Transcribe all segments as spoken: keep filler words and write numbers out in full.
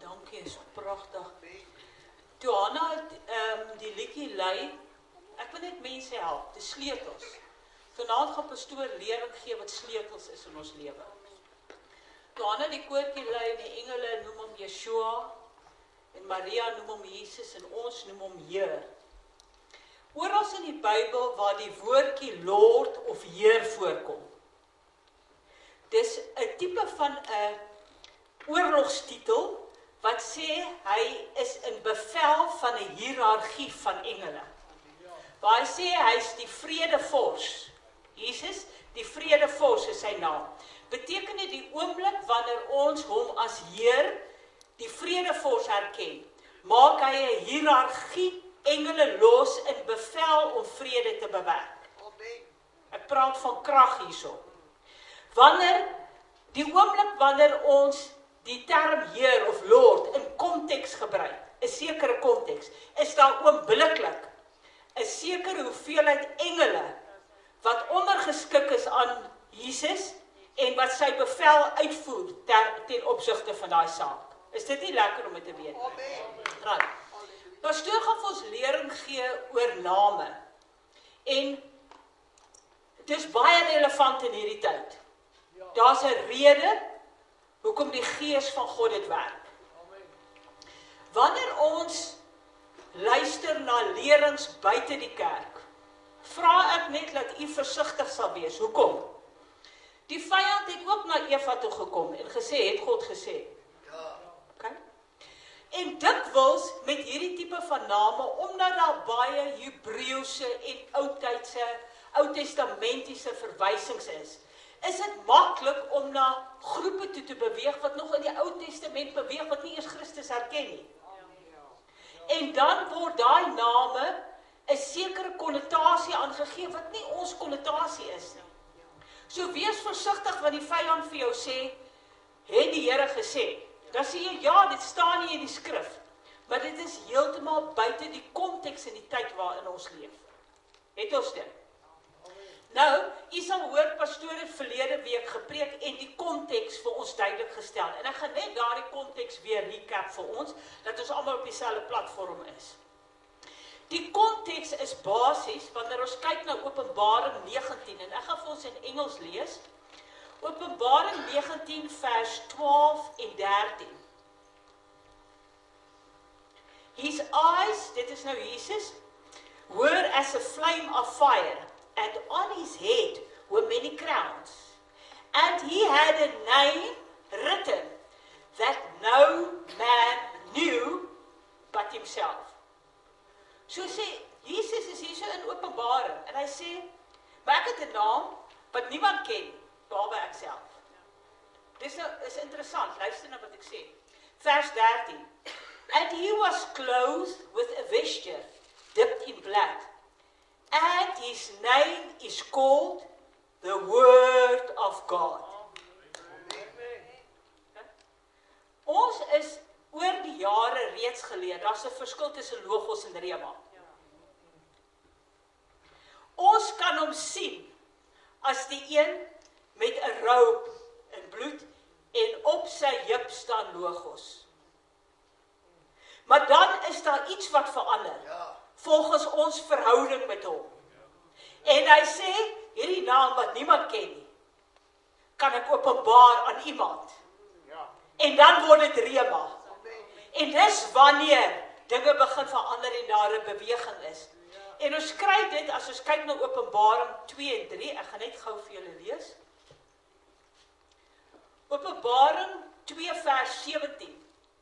dankie, is pragtig. Toe Hanna um, die liedjie lei, ek wil net mense help, die sleutels. Vanaand gaan pastoor lering gee wat sleutels is in ons lewe. Toe Hanna die koortjie lei, die engele noem hom Yeshua, en Maria noem hom Jesus, en ons noem hom Heer. Oral in die Bybel waar die woordjie Lord of Heer voorkom. Dis 'n tipe van 'n oorlogstitel wat sê hy is in bevel van 'n hiërargie van engele. Waar hy sê hy is die vredevors. Jesus, die vredevors is sy naam. Beteken dit die oomblik wanneer ons hom as Heer, die vredevors herken, maak hy 'n hiërargie engele los in bevel om vrede te bewerk. Ek praat van krag hierso. Wanneer, die oomblik wanneer ons die term Heer of Lord in konteks gebruik, 'n sekere konteks, is daar oombliklik 'n sekere hoeveelheid engele wat ondergeskik is aan Jesus en wat sy bevel uitvoer ter, ten opsigte van daai saak. Is dit nie lekker om dit te weet? Right. Pastoor gaan vir ons lering gee oor name. En dis baie relevant in hierdie tyd. Daar's 'n rede hoekom die Gees van God dit werk. Wanneer ons luister na lerings buite die kerk, vra ek net dat u versigtig sal wees. Hoekom? Die vyand het ook na Eva toe gekom en gesê, het God gesê. Okay? En dikwels met hierdie tipe van name, omdat daar baie Hebreëse en oudtydse, oudtestamentiese verwysings is, is dit maklik om na groepe toe te beweeg wat nog in die Ou Testament beweeg, wat nie eers Christus herken nie. En dan word daai name 'n sekere konnotasie aangegee wat nie ons konnotasie is nie. So wees versigtig wat die vyand vir jou sê, het die Here gesê. Dan sê jy, ja, dit staan nie in die skrif, maar dit is heeltemal buite die konteks en die tyd waarin ons leef. Het ons dit? Nou, u sal hoor, pastoor het verlede week gepreek en die konteks vir ons duidelik gestel. En ek gaan net daardie konteks weer recap vir ons, dat ons almal op dieselfde platform is. Die konteks is basies, wanneer ons kyk na Openbaring negentien, en ek gaan vir ons in Engels lees, Openbaring negentien vers twaalf en dertien. His eyes, dit is nou Jesus, were as a flame of fire, and on his head were many crowns. And he had a name written that no man knew but himself. So sê, Jesus is hier so in Openbaring, en hy sê, maar ek het 'n naam wat niemand ken, behalwe ek self. Dis nou, is interessant, luister na wat ek sê. Vers dertien. And he was clothed with a vesture dipped in blood, and his name is called the Word of God. Ons is oor die jare reeds geleer, daar's 'n verskil tussen logos en rema. Ons kan hom sien as die een met 'n robe in bloed en op sy heup staan logos. Maar dan is daar iets wat verander, volgens ons verhouding met hom. En hy sê, hierdie naam wat niemand ken nie, kan ek openbaar aan iemand. En dan word dit rema. En dis wanneer dinge begin verander en daar 'n beweging is. En ons kry dit as ons kyk na Openbaring twee en drie, ek gaan net gou vir julle lees. Openbaring twee vers sewentien.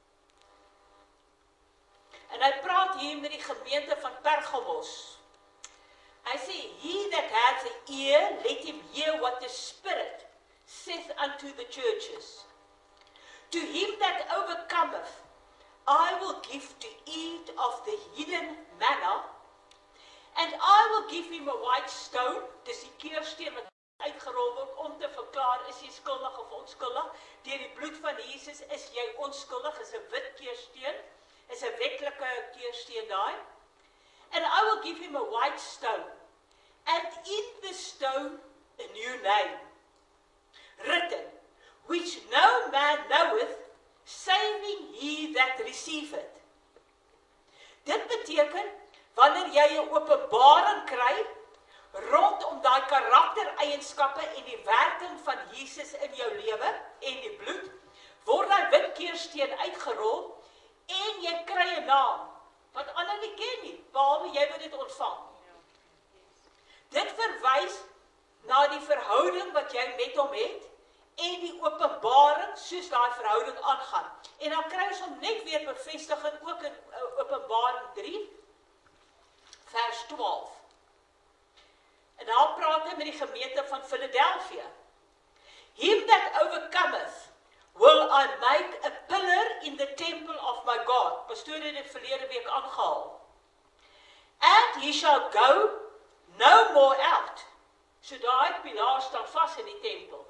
En hy praat hier met die gemeente van Pergamos. Hy sê, he that has an ear, let him hear what the Spirit saith unto the churches. To him that overcometh, I will give to eat of the hidden manna, and I will give him a white stone, dis die keursteen wat uitgerol word om te verklaar, is jy skuldig of onskuldig. Deur die bloed van Jesus is jy onskuldig, is 'n wit keursteen, is 'n wetlike keursteen daai. And I will give him a white stone, and in the stone a new name, written, which no man knoweth, saving he that receive it. Dit beteken, wanneer jy 'n openbaring kry, rondom daai karaktereienskappe en die werking van Jesus in jou lewe en die bloed, word daai wit keursteen uitgerol en jy kry 'n naam, wat ander nie ken nie, behalwe jy wat dit ontvang. Dit verwys na die verhouding wat jy met hom het, en die openbaring soos daai verhouding aangaan. En dan kry ons hom net weer bevestiging ook in uh, Openbaring drie, vers twaalf. En daar praat hy met die gemeente van Philadelphia. Him that overcometh will I make a pillar in the temple of my God. Pastoor het dit verlede week aangehaal. And he shall go no more out. So daai pilaar staan vas in die tempel.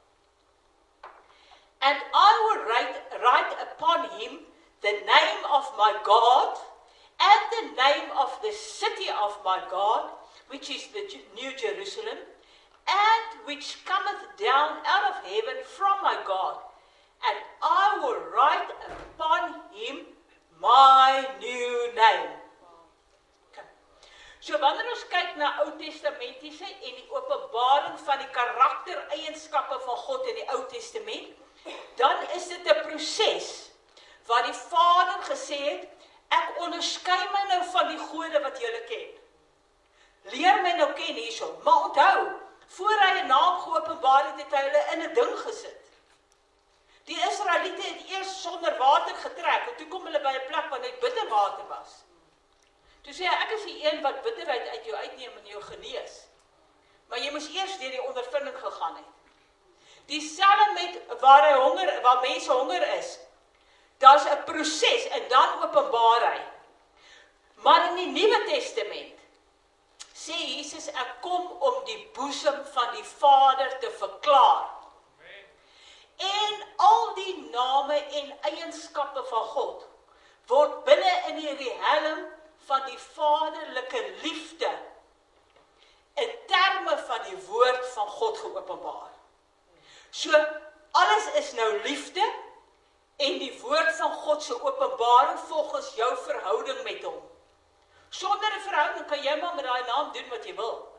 And I will write, write upon him the name of my God and the name of the city of my God, which is the New Jerusalem, and which cometh down out of heaven from my God. And I will write upon him my new name. Okay. So wanneer ons kyk na Ou Testamentiese en die openbaring van die karaktereienskappe van God in die Ou Testament, dan is dit 'n proses waar die Vader gesê het, ek onderskei my nou van die gode wat julle ken. Leer my nou ken hierso, maar onthou, voor hy 'n naam geopenbaar het, het hy hulle in 'n ding gesit. Die Israeliete het eers sonder water getrek, en toe kom hulle by 'n plek waar net bitter water was. Toe sê hy, ek is die een wat bitterheid uit jou uitneem en jou genees. Maar jy moes eers deur die ondervinding gegaan het. Dieselfde met waar hy honger, waar mense honger is. Daar's 'n proses en dan openbaar hy. Maar in die Nuwe Testament sê Jesus, ek kom om die boesem van die Vader te verklaar. En al die name en eienskappe van God word binne in die riehelm van die vaderlike liefde in terme van die woord van God geopenbaar. So, alles is nou liefde en die woord van God se openbaring volgens jou verhouding met hom. Sonder 'n verhouding kan jy maar met daai naam doen wat jy wil.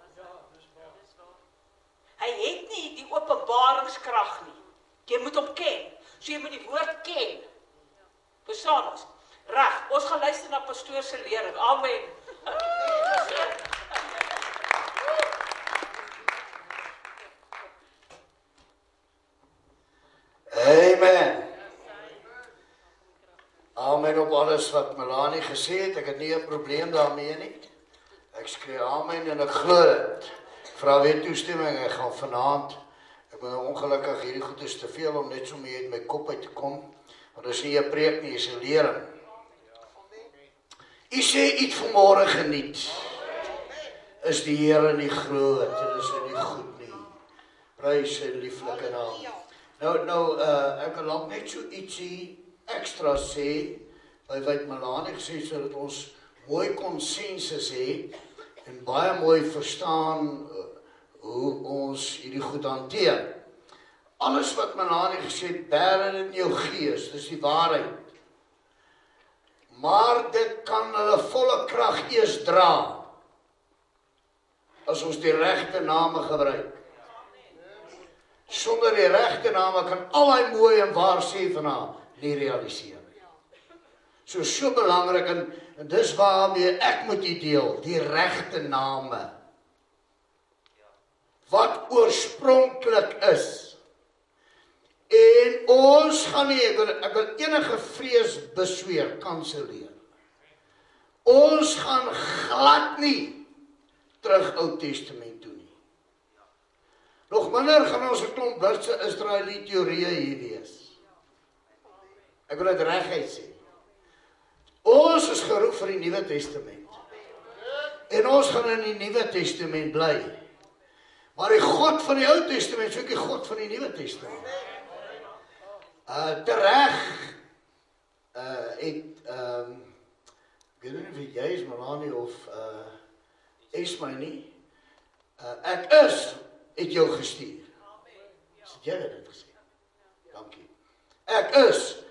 Hy het nie die openbaringskrag nie. Jy moet hom ken. So jy moet die woord ken. Verstaan ons? Reg, ons gaan luister na pastoor se lering. Amen. Amen. Amen op alles wat Melanie gesê het. Ek het nie 'n probleem daarmee nie. Ek skree amen en ek glo dit. Vra weer toestemming, ek gaan vanaand. Ek ben ongelukkig hierdie goed is te veel om net so mee uit my kop uit te kom. Want dit is nie 'n preek nie, is 'n lering. U sê iets vanmôre geniet. Is die Here nie groot en is hy nie goed nie. Prys sy lieflike naam. Nou, nou, uh, ek wil ook net so ietsie extra sê, by wat Melanie gesê, so dat ons mooi konsensus het, en baie mooi verstaan, uh, hoe ons hierdie goed hanteer. Alles wat Melanie gesê het, bære dit in jou gees, dis die waarheid. Maar dit kan hulle volle krag eers dra, as ons die regte name gebruik. Sonder die regte name kan al die mooi en waar sê van haar nie realiseer nie. So so belangrik en, en dis waarmee ek moet u deel, die regte name. Wat oorspronklik is. En ons gaan nie, ek wil, ek wil enige vrees besweer, kanselleer. Ons gaan glad nie terug Ou Testament toe nie. Nog minder gaan ons 'n klomp Britse Israeliete teorieë hier wees. Ek wil dit reguit sê. Ons is geroep vir die Nuwe Testament. En ons gaan in die Nuwe Testament bly. Maar die God van die Ou Testament is ook die God van die Nuwe Testament. Uh, tereg uh, het, um, ek weet nie of jy is Melanie of uh, is my nie, uh, ek is, het jou gestuur. Is het jy dit gesê? Dankie. Ek is,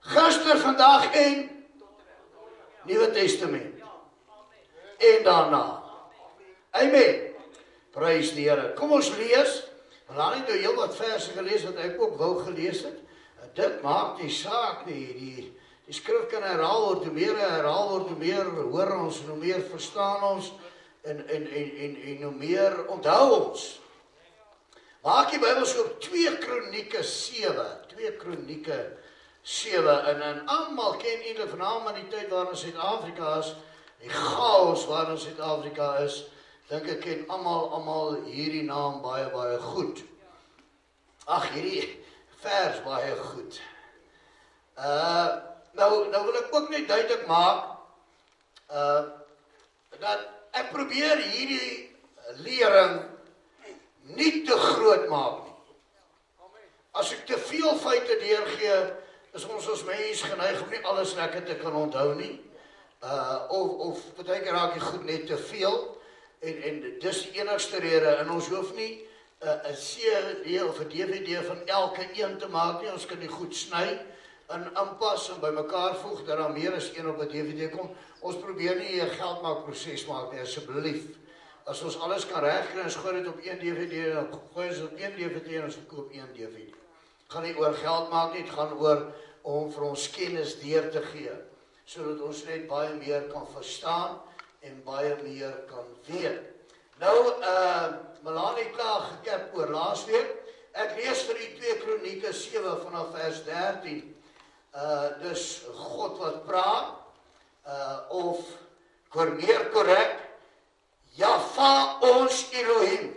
Gister, vandag en Nuwe Testament. En daarna. Amen. Prys die Here. Kom ons lees. Melanie het nou heel wat verse gelees wat ek ook wou gelees het. Dit maak die saak nie. Die, die skrif kan herhaal word, hoe meer herhaal word, hoe meer hoor ons, hoe meer verstaan ons, en, en, en, en, en hoe meer onthou ons. Maak die Bybel so op twee Kronieke sewe, twee Kronieke sewe, en, en almal ken eintlik vanaand in die tyd waarin Suid-Afrika is, die chaos waarin Suid-Afrika is, dink ek ken almal, almal hierdie naam baie, baie goed. Ag, hierdie vers baie goed. Uh, nou, nou wil ek ook net duidelik maak, uh, dat ek probeer hierdie lering nie te groot maak nie. As ek te veel feite deurgee, is ons as mens geneig om nie alles lekker te kan onthou nie. Uh, of, of partykeer raak jy goed net te veel, en, en dis die enigste rede, en ons hoef nie uh, 'n C D of 'n D V D van elke een te maak nie, ons kan die goed sny, en aanpas, en by mekaar voeg, dat daar meer as een op 'n D V D kom. Ons probeer nie 'n geldmaakproses maak nie, asseblief. As ons alles kan regkry, ons gooi dit op een D V D, dan gooi ons op een D V D, en ons verkoop een D V D. Het gaan nie oor geld maak nie, het gaan oor om vir ons kennis deur te gee, sodat ons net baie meer kan verstaan, en baie meer kan weet. Nou, uh, Melanie klaar gekep oor laasweek. Ek lees vir die twee Kronieke sewe vanaf vers dertien. Uh, dus God wat praat, uh, of ek hoor meer korrek, Jahwe ons Elohim.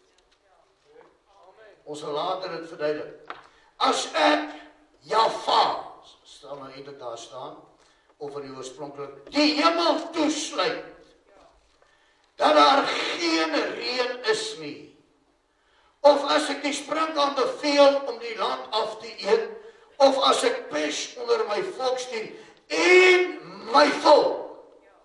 Ons sal later dit verduidelik. As ek Jahwe, staan nou eintlik daar staan, of in die oorspronklik, die hemel toesluit, dat daar geen reën is nie, of as ek die sprinkaan beveel om die land af te eet, of as ek pes onder my volk stuur, en my volk,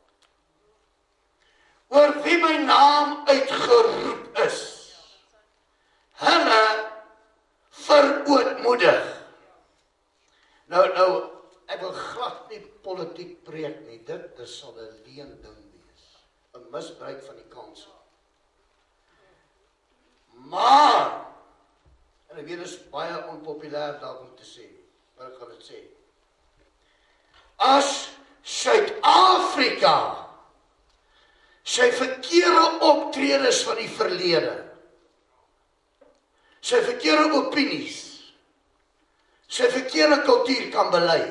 oor wie my naam uitgeroep is, hulle verootmoedig. Nou, nou, ek wil glad nie politiek preek nie, dit is sal 'n leuen ding wees, 'n misbruik van die kansel. Maar, en ek weet, dit is baie onpopulair daar om te sê, maar ek gaan dit sê. As Suid-Afrika sy verkeerde optredes van die verlede, sy verkeerde opinies, sy verkeerde kultuur kan bely,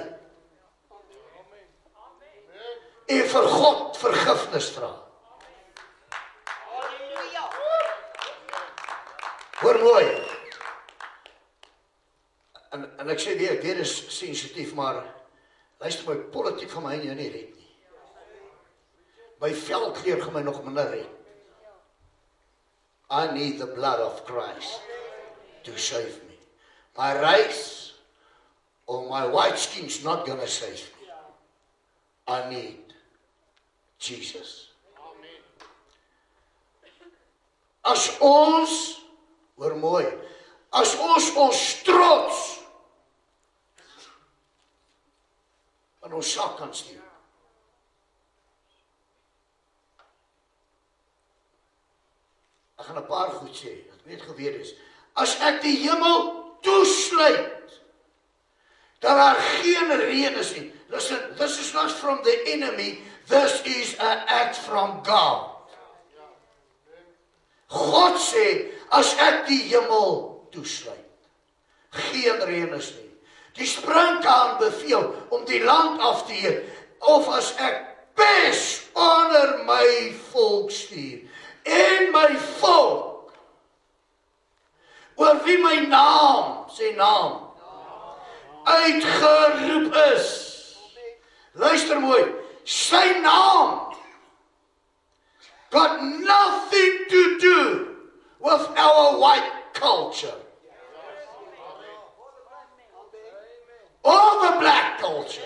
en vir God vergifnis vra. Hoor mooi. En, en ek sê weer, ek weet is sensitief, maar luister my, politiek gaan my en jou nie red nie. My velkleur gaan my nog minder red. I need the blood of Christ to save me. My race or my white skin's not gonna save me. I need Jesus. As ons, hoor mooi, as ons ons trots in ons sak kan stuur, ek gaan 'n paar goed sê, wat net gebeur is, as ek die hemel toesluit, dat daar geen reën is nie. Listen, this is not from the enemy, this is an act from God. God sê, as ek die hemel toesluit, geen reën is nie. Die sprinkaan beveel om die land af te eet, of as ek pes onder my volk stuur, en my volk, oor wie my naam, sy naam, uitgeroep is. Luister mooi, sy naam got nothing to do with our white culture. Or the black culture.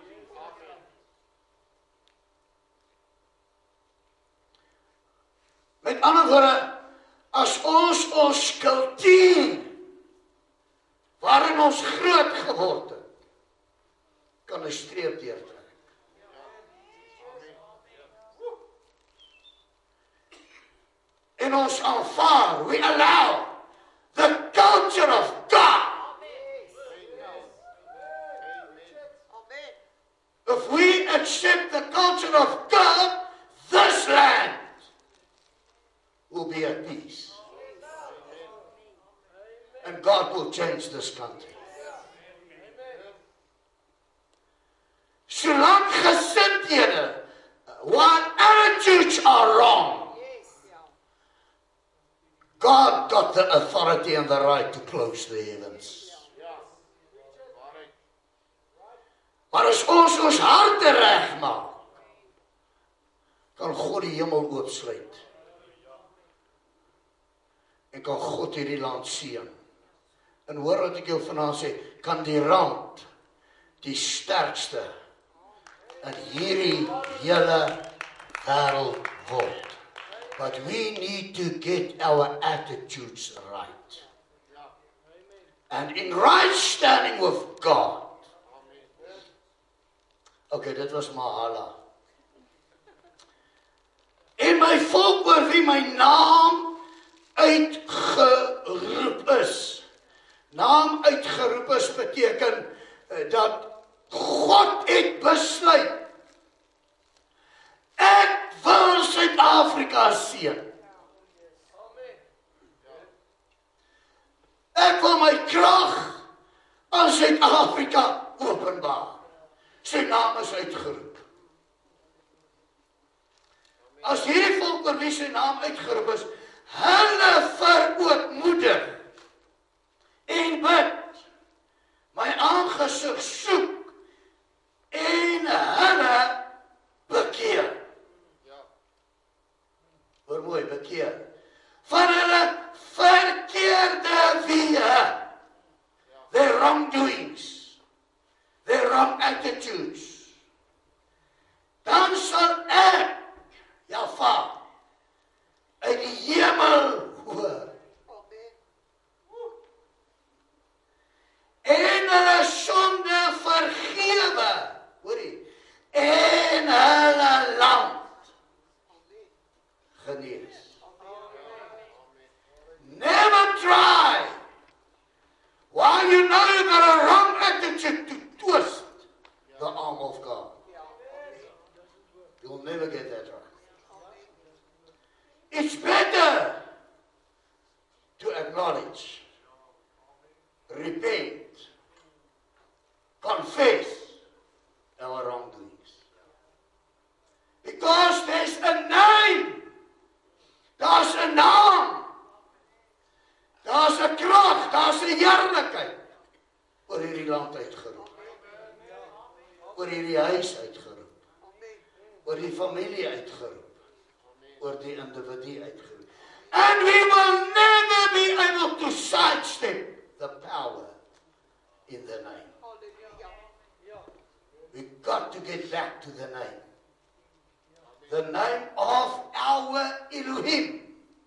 Met ander woorde, as ons ons kultuur, waarin ons groot geword het, kan 'n streep deurtrek. En ons aanvaar, we allow the culture of God. If we accept the culture of God, this land will be at peace. And God will change this country. Solank gesindhede, while attitudes are wrong, God got the authority and the right to close the heavens. Maar as ons ons harte reg maak, kan God die hemel oopsluit. En kan God hierdie land seën. En hoor wat ek jou vanaand sê, kan die rand die sterkste in hierdie hele wêreld word. But we need to get our attitudes right. And in right standing with God. Okay, dit was Mahala. En my volk oor wie my naam uitgeroep is. Naam uitgeroep is beteken dat God het besluit. Ek wil Suid-Afrika seën. Ek wil my krag aan Suid-Afrika openbaar. Sy naam is uitgeroep. As hierdie volk oor wie sy naam uitgeroep is, hulle verootmoedig en bid, my aangesig soek en hulle bekeer. Hoor mooi, bekeer. Van hulle verkeerde weë, their wrongdoings, their wrong attitudes. Dan sal ek, Jahwe, uit die hemel hoor. En hulle sonde vergewe, hoorie, en hulle land genees. Never try, while you know you got a wrong attitude, to twist the arm of God. You'll never get that right. It's better to acknowledge, repent, confess our wrongdoings. Because there's a name, there's a naam, daar's 'n krag, daar's 'n heerlikheid oor hierdie land uitgeroep. Oor hierdie huis uitgeroep. Oor die familie uitgeroep. Oor die individu uitgeroep. And we will never be able to sidestep the power in the name. We've got to get back to the name. The name of our Elohim.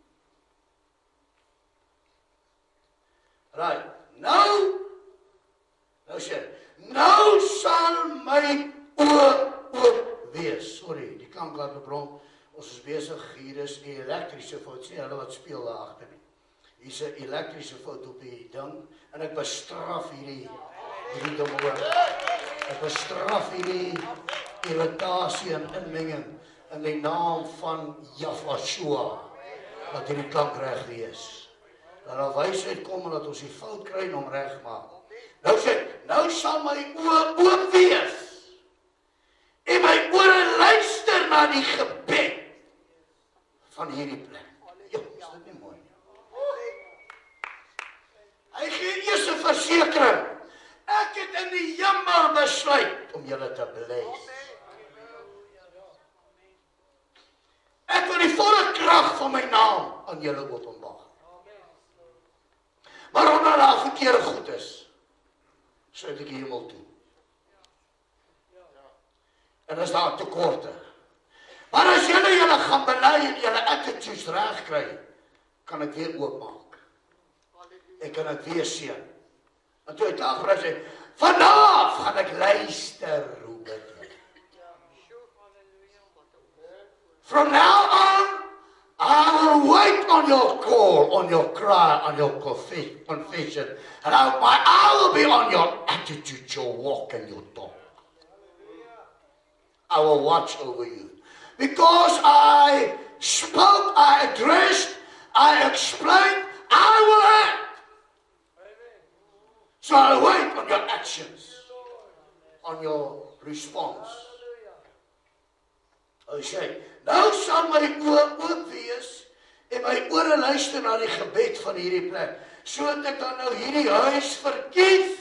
Right, nou, nou sê, nou sal my oor oop wees. Sorry, die klank laat bebron. Ons is bezig, hier is die elektrische fout, sê hulle wat speel daar agter nie. Hier is een elektrische fout op die ding, en ek bestraf hierdie, hierdie ding oor. Ek bestraf hierdie irritasie en inmenging in die naam van Yahweh, dat hierdie klank reg wees. Dat daar wysheid kom en dat ons die fout kry en om reg maak. Nou sê, nou sal my oor oop wees. En my ore luister na die gebed van hierdie plek. Ja, is dit nie mooi? Hy gee eers 'n versekering. Ek het in die hemel besluit om julle te bless. Ek wil die volle krag van my naam aan julle openbaar. Maar omdat daar verkeerde goed is, sluit ek die hemel toe. En as daar tekorte. Maar as julle julle gaan bely en julle attitudes reg kry, kan ek weer oopmaak. Ek kan dit weer seën. En toe hy klaar gesê, Vanaf gaan ek luister hoe bid jy. From now on, I will wait on your call, on your cry, on your confession. And I, my eye will be on your attitude, your walk, and your talk. I will watch over you. Because I spoke, I addressed, I explained, I will act. So I wait on your actions, on your response. Hy sê, nou sal my oë oop wees en my ore luister na die gebed van hierdie plek, sodat ek dan nou hierdie huis verkies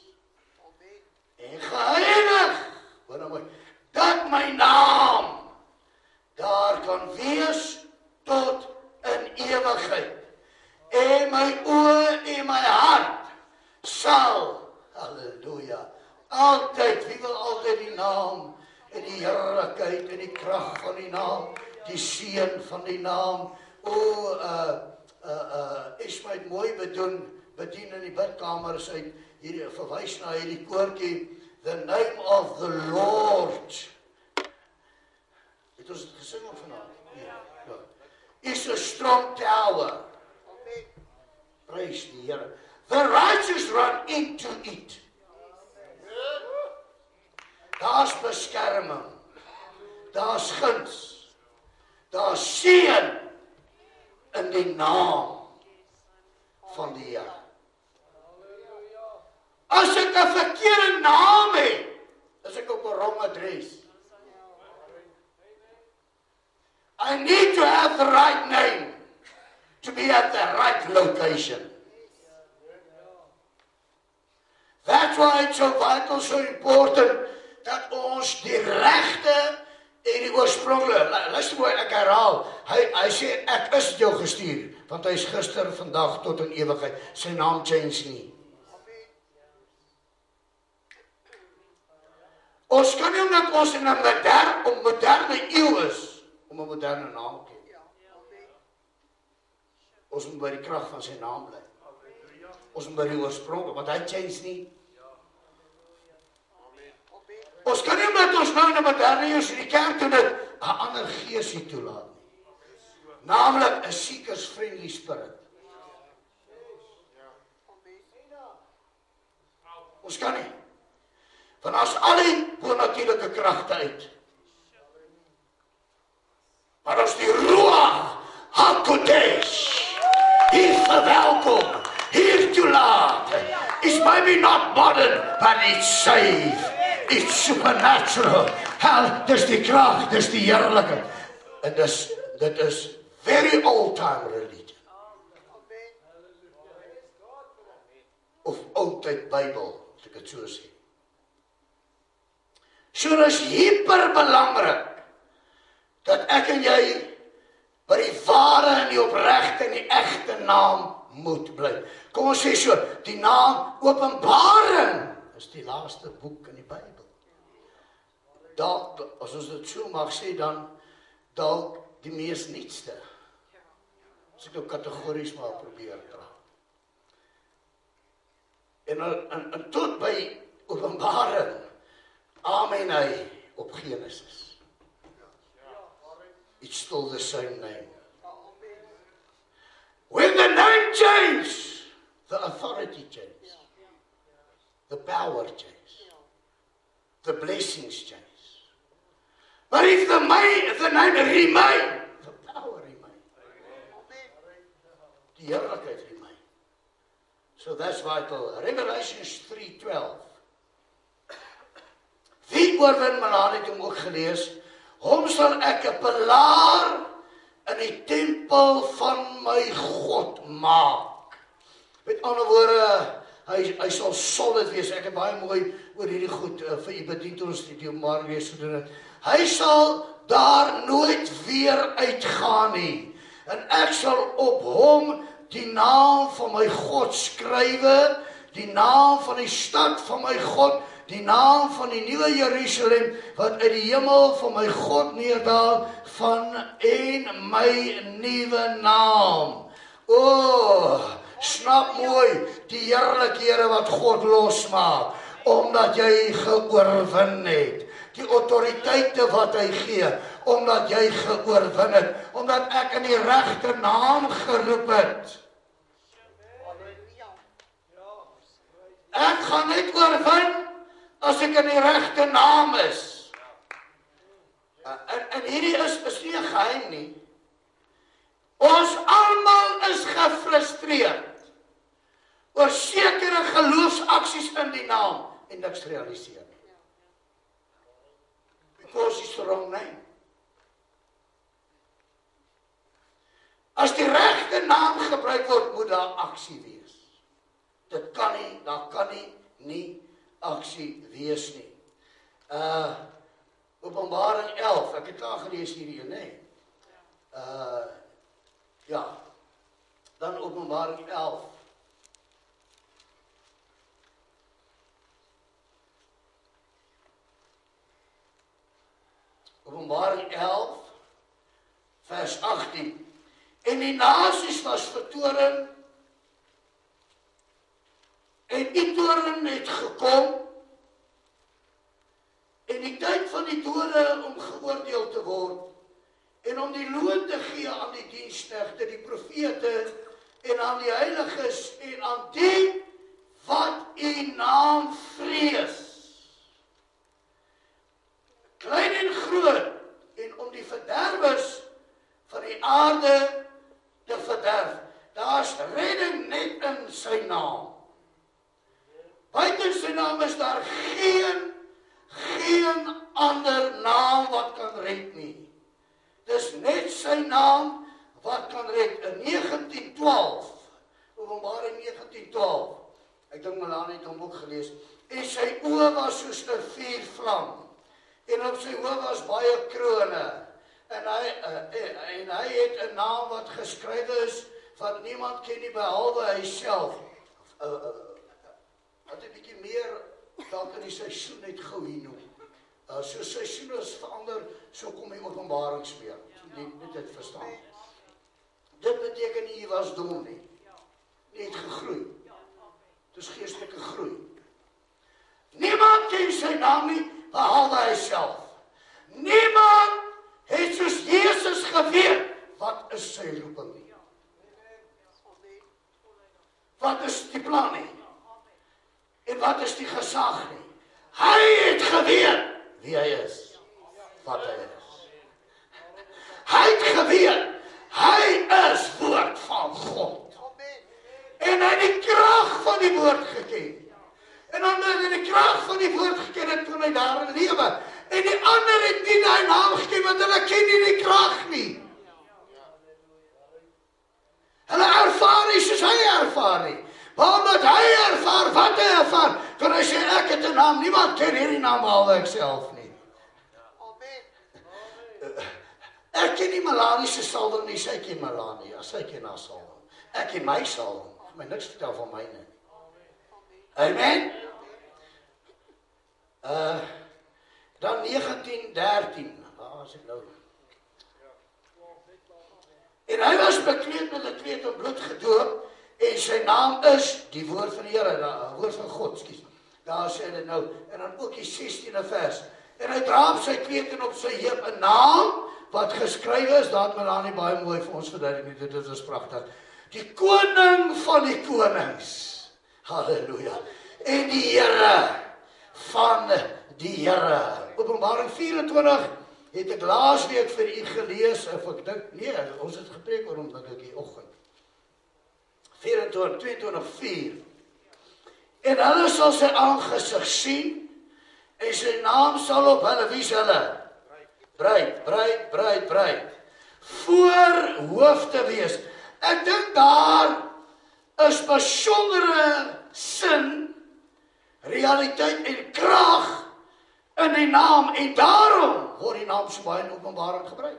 en geheilig, hoor nou my, dat my naam daar kan wees tot in ewigheid. En my oë en my hart sal, halleluja, altyd, wie wil altyd die naam en die heerlikheid en die krag van die naam, die seën van die naam. O, uh, uh, uh, is my mooi bedoen, bedien in die bidkamer, is hy hier verwys na hierdie koortjie, the name of the Lord. Het ons het gesing of vanavond? Ja. Ja. Is a strong tower. Praise die Here. The righteous run into it. Daar's beskerming, daar's guns, daar's seën in die naam van die Here. As ek 'n verkeerde naam het, is ek op 'n wrong adres. I need to have the right name to be at the right location. That's why it's so vital, so important, dat ons die regte en die oorspronklike, luister mooi, ek herhaal, hy, hy sê, ek is jou gestuur, want hy is gister, vandag, tot in ewigheid, sy naam change nie. Ons kan nie, omdat ons in een moderne, om moderne eeuw is, om een moderne naam te ken. Ons moet by die krag van sy naam bly. Ons moet by die oorsprong, want hy change nie. Ons kan nie met ons nou in die moderne eeuw in die kerk doen het, een ander geesie toelaat nie. Namelijk, een seekers friendly spirit. Ons kan nie. Want as al die bonatuurlijke krachte uit, maar as die Ruach HaKodesh hier verwelkom, hier toelaat, is maybe not modern, but it's safe, it's supernatural. Hel, dis die kracht, dis die heerlijke. En dis, dit is very old time religion. Of oudtyd Bybel, as ek het so sê. So is hyper belangrik, dat ek en jy by die ware en die oprechte en die echte naam moet bly. Kom ons sê so, die naam Openbaring is die laaste boek in die Bybel. Dalk, as ons dit so mag sê, dan dalk die mees nietste. As ek nou kategories maar probeer praat. En, en, en tot by Openbaring, amen hy op Genesis. It's still the same name. When the name changed, the authority changed. The power changed. The blessings changed. But if the, main, the name remained, the power remained. Die heerlijkheid remained. So that's vital. Revelations three twelve. Wie oorwin, Melanie het hom ook gelees, hom sal ek 'n pilaar in die tempel van my God maak. Met ander woorde, hy, hy sal solid wees. Ek het baie mooi oor hierdie goed uh, vir u bedien toe ons die maar lees gedoen het. Hy sal daar nooit weer uitgaan nie. En ek sal op hom die naam van my God skrywe, die naam van die stad van my God, die naam van die nuwe Jerusalem, wat uit die hemel van my God neerdaal, van en my nuwe naam. O, snap mooi, die heerlikhede wat God losmaak. omdat jy geoorwin het. Die autoriteite wat hy gee, omdat jy geoorwin het, omdat ek in die regte naam geroep het. Ek gaan net oorwin as ek in die regte naam is. En, en hierdie is, is nie 'n geheim nie. Ons almal is gefrustreerd oor sekere geloofsaksies in die naam en niks realiseer nie. Because it's the wrong name. As die regte naam gebruik word, moet daar aksie wees. Dit kan nie, daar kan nie, nie aksie wees nie. Uh, Openbaring elf, ek het klaar gelees hierdie een, nee. Uh, ja, dan Openbaring elf. Openbaring elf, vers agttien. En die nasies was vertoren, en die toren het gekom, en die tyd van die dode om geoordeel te word, en om die loon te gee aan die diensknegte, die profete, en aan die heiliges, en aan die wat u naam vrees. Klein en groot, en om die verderwers van die aarde te verderf. Daar is redding net in sy naam. Buiten sy naam is daar geen, geen ander naam wat kan red nie. Dis net sy naam wat kan red. In negentien twaalf, Openbaring negentien twaalf, ek dink Melanie het hom ook gelees, en sy oë was soos 'n vuurvlam, en op sy hoof was baie krone, en hy, uh, en hy het 'n naam wat geskrywe is, wat niemand ken nie behalwe hy self. Uh, uh, wat 'n bietjie meer, dalk in die seisoen net gou hier noem. Uh, so seisoen is verander, so kom die openbarings weer. So net, net dit verstaan. Dit beteken nie, jy was dom nie. Jy het gegroei. Dit is geestelike groei. Niemand ken sy naam nie, behalwe hy self. Niemand het soos Jesus geweet, wat is sy roeping nie. Wat is die plan nie? En wat is die gesag nie? Hy het geweet wie hy is, wat hy is. Hy het geweet, hy is woord van God. En hy het die krag van die woord geken. En omdat hy die krag van die woord geken het, kon hy daarin lewe. En die ander het nie die naam geken, want hulle ken nie die krag nie. Hulle ervaar nie soos hy ervaar nie. Maar omdat hy ervaar, wat hy ervaar, kan hy sê, ek het 'n naam, niemand ken hierdie naam behalwe ek self nie. Ek ken nie Melanie se salwing nie, sy ken Melanie, ja, sy ken haar salwing. Ek ken my salwing, my niks vertel van myne. Amen. Uh, dan negentien dertien, waar is ek nou? En hy was bekleed met 'n kleed in bloed gedoop, en sy naam is die woord van die Here, die woord van God, skus. Daar sê dit nou, en dan ook die sestiende vers. En hy dra op sy kleed en op sy heup 'n naam wat geskrywe is, daar het Melanie baie mooi vir ons verduidelik, dit is pragtig. Die koning van die konings. Halleluja. En die Here van die Here. Openbaring vyf en twintig het ek laasweek vir u gelees, of ek dink, nee, ons het gepreek oor hom, dink ek, die oggend. vyf en twintig, vier. En hulle sal sy aangesig sien, en sy naam sal op hulle, wie is hulle? Bruid, bruid, bruid, bruid. Voor hoofde wees. Ek dink daar is besondere sin, realiteit en krag in die naam, en daarom word die naam so baie in Openbaring gebruik.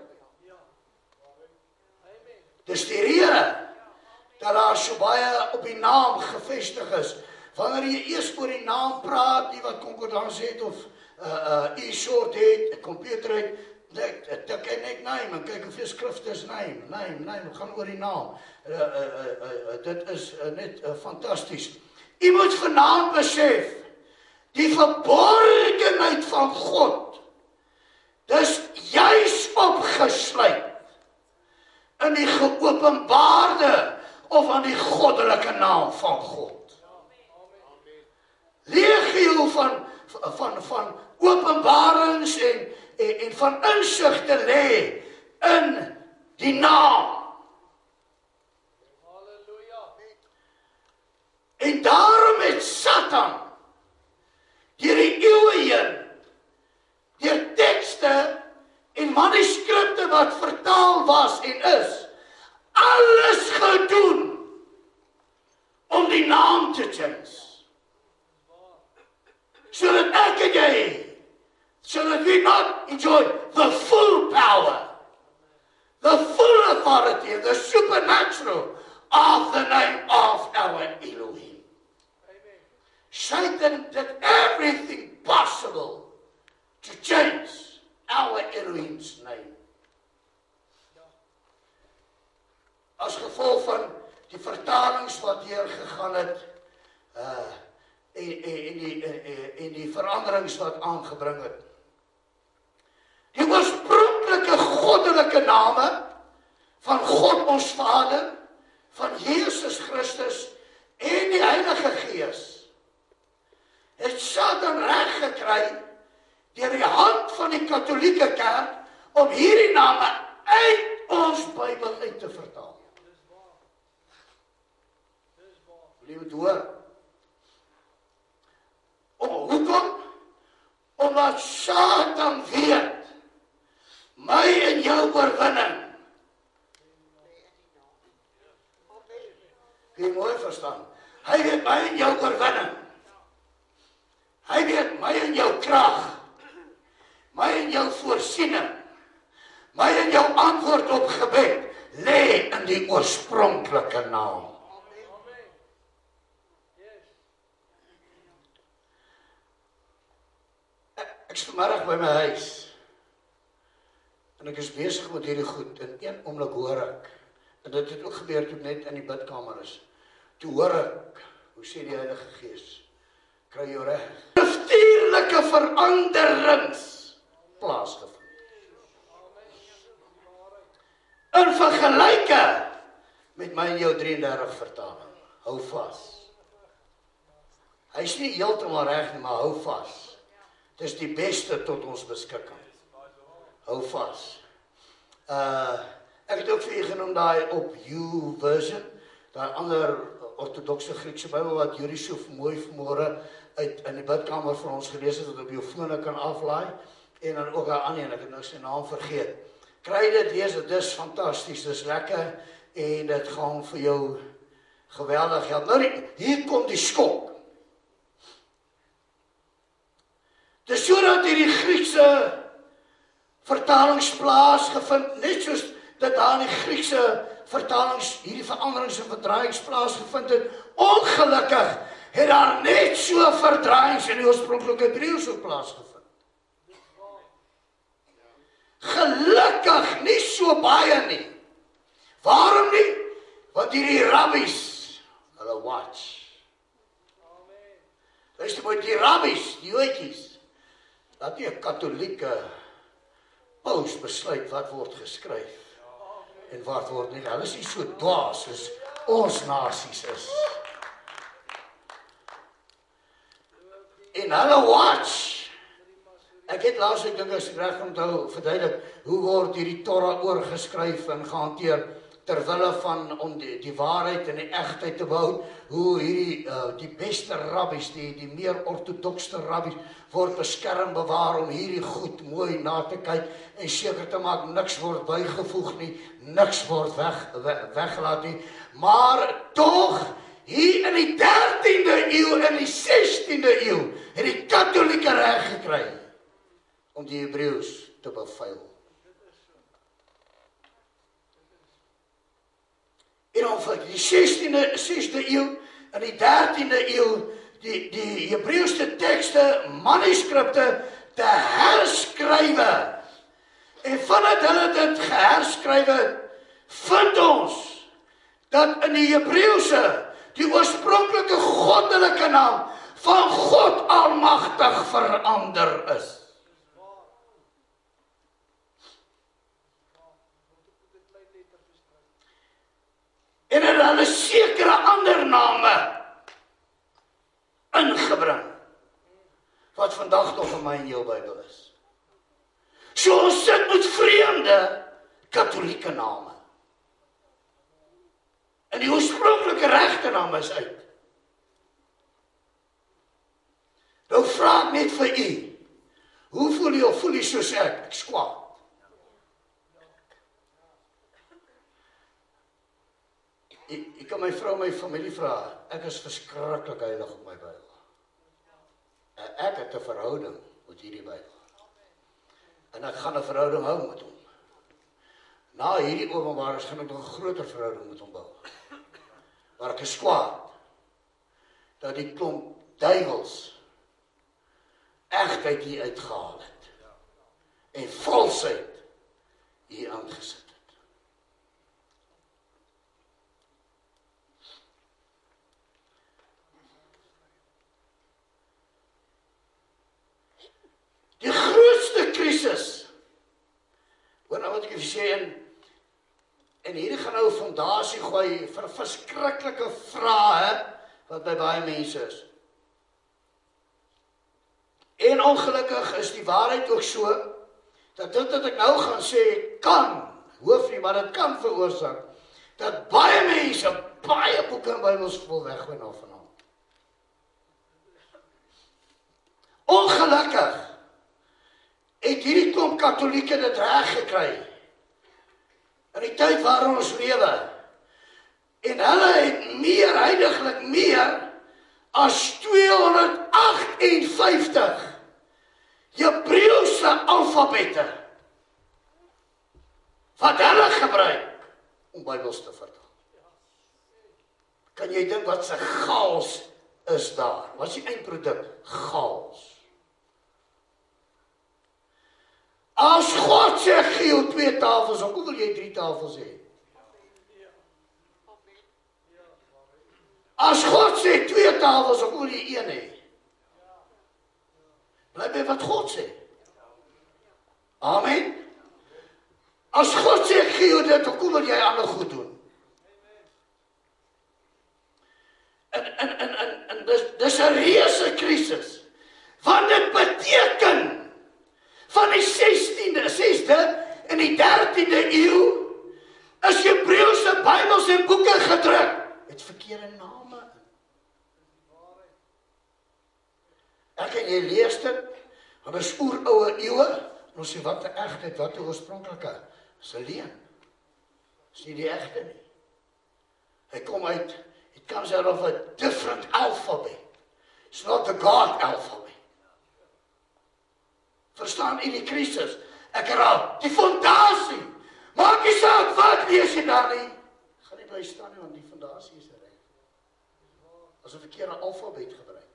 Dis die rede dat daar so baie op die naam gevestig is. Wanneer jy eers oor die naam praat, die wat konkordans het of uh, uh, e-short het, 'n komputer het, ek tik net naam en kyk hoeveel skrifte is naam, naam, naam, gaan oor die naam. Uh, uh, uh, uh, dit is uh, net uh, fantasties. U moet vanaand besef die verborgenheid van God, dis juis opgesluit in die geopenbaarde of aan die goddelike naam van God. Legio van van van openbarings en en, en van insig te lê in die naam. En daarom het Satan deur die eeue heen, deur tekste en manuskripte wat vertaal was en is, alles gedoen om die naam te change. Sodat ek en jy, so that we not enjoy the full power, the full authority, the supernatural of the name of our Elohim. Amen. Satan did everything possible to change our Elohim's name. As gevolg van die vertalings wat hier gegaan het, uh, en, en, die, en, en die veranderings wat aangebring het. Die oorspronklike goddelike name van God ons Vader, van Jesus Christus en die Heilige Gees, het Satan reg gekry deur die hand van die katholieke kerk om hierdie name uit ons Bybel uit te vertaal. Wil jy het hoor? Om, hoekom? Omdat Satan weet my en jou oorwinning. Kun jy mooi verstaan? Hy weet my en jou oorwinning. Hy weet my en jou krag, my en jou voorsiening, my en jou antwoord op gebed, lê in die oorspronklike naam. Ek is vanmiddag by my huis, en ek is besig met hierdie goed, en een oomblik hoor ek, en dit het ook gebeur toe net in die bidkamer is, toe hoor ek, hoe sê die Heilige Gees, kry jou reg, natuurlike veranderings plaasgevind. In vergelyke met my en jou drieëndertig vertaling, hou vas. Hy is nie heeltemal reg nie, maar hou vas. Dit is die beste tot ons beskikking. Hou vas. Uh, ek het ook vir u genoem daai op YouVersion, daai ander ortodokse Griekse Bybel wat Juri so mooi vanmôre uit in die bidkamer vir ons gelees het, wat op jou fone kan aflaai, en dan ook 'n ander een, ek het nou sy naam vergeet. Kry dit, lees dit, dis fantasties, dis lekker, en dit gaan vir jou geweldig help. Nou, hier kom die skok. Dis sodat hierdie Griekse vertalings plaasgevind, net soos dat daar in die Griekse vertalings, hierdie veranderings en verdraaiings plaasgevind het, ongelukkig het daar net so verdraaiings in die oorspronklike Hebreëus ook plaasgevind. Gelukkig nie so baie nie. Waarom nie? Want hierdie rabbies, hulle watch. Luister maar, die rabbies, die joetjies, dat nie 'n katholieke paus besluit wat word geskryf en wat word nie. Hulle is nie so dwaas soos ons nasies is. En hulle watch. Ek het laas ek dink as ek reg onthou verduidelik hoe word hierdie Torah oorgeskryf en gehanteer terwille van om die, die waarheid en die egtheid te behou, hoe hierdie uh, die beste rabbies, die die meer ortodokste rabbies word beskerm bewaar om hierdie goed mooi na te kyk en seker te maak niks word bygevoeg nie, niks word weg, weg weggelaat nie, maar tog hier in die dertiende eeu en die sestiende eeu het die katholieke reg gekry om die Hebreëus te bevuil. En dan vir die sestiende, sesde eeu en die dertiende eeu die, die Hebreëse tekste, manuskripte te herskrywe. En vandat hulle dit geherskrywe, vind ons dat in die Hebreëse die oorspronklike goddelike naam van God almagtig verander is. En het hulle sekere ander name ingebring, wat vandag nog in my en jou Bybel is. So ons sit met vreemde katholieke name. En die oorspronklike regte naam is uit. Nou vra ek net vir u, hoe voel jy of voel jy soos ek? Ek is kwaad. Ek kan my vrou, my familie vra, ek is verskriklik heilig op my Bybel. Ek het 'n verhouding met hierdie Bybel. En ek gaan 'n verhouding hou met hom. Na hierdie openbaring gaan ek nog 'n groter verhouding met hom bou. Maar ek is kwaad dat die klomp duiwels egtheid hier uitgehaal het en valsheid hier aangesit. Die grootste krisis, wat nou wat ek sê, en, en hierdie gaan nou 'n fondasie gooi vir verskriklike vrae wat by baie mense is. En ongelukkig is die waarheid ook so, dat dit wat ek nou gaan sê, kan, hoef nie, maar dit kan veroorsaak, dat baie mense, baie boeke en Bybels vol weggooi na vanaand. Ongelukkig het hierdie klomp katholieke dit reg gekry in die tyd waarin ons lewe. En hulle het meer, heiliglik meer as tweehonderdagtenvyftig Hebreëse alfabette wat hulle gebruik om Bybels te vertaal. Kan jy dink wat se chaos is daar? Wat is die eindproduk? Chaos. As God sê, gee jou twee tafels, hoe wil jy drie tafels hê? As God sê twee tafels, hoe wil jy een hê? Bly by wat God sê. Amen. As God sê, gee jou dit, hoe wil jy ander goed doen? En, en, en, en, en dis, dis 'n reuse krisis, want dit beteken van die sestiende, sesde en die dertiende eeu is Hebreëse Bybels en boeke gedruk met verkeerde name. Ek en jy lees dit, want dit is oeroue eeue, en ons sê wat 'n egtheid, wat 'n oorspronklike, is 'n leuen. Is nie die egte nie. Hy kom uit, it comes out of a different alphabet. It's not the God alphabet. Verstaan u die krisis? Ek raak, die fondasie. Maak nie saak wat lees jy daar nie. Gaan nie bly staan nie, want die fondasie is reg. As 'n verkeerde alfabet gebruik.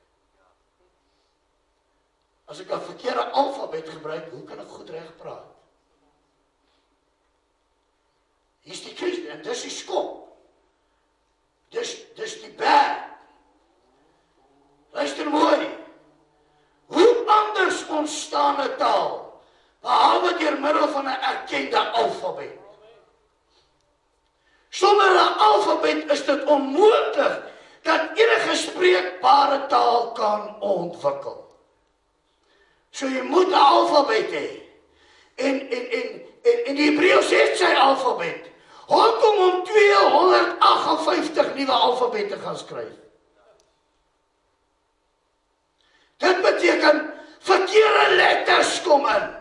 As ek 'n verkeerde alfabet gebruik, hoe kan ek goed reg praat? Hier is die krisis, en dis die skop. Dis, dis die berg. Luister mooi. Hoe anders ontstaan 'n taal, behalwe deur middel van 'n erkende alfabet. Sonder 'n alfabet is dit onmoontlik dat enige spreekbare taal kan ontwikkel. So jy moet 'n alfabet hê. En en en en, en die Hebreëus het sy alfabet. Hoekom om tweehonderdagtenvyftig nuwe alfabette gaan skryf? Dit beteken verkeerde letters kom in.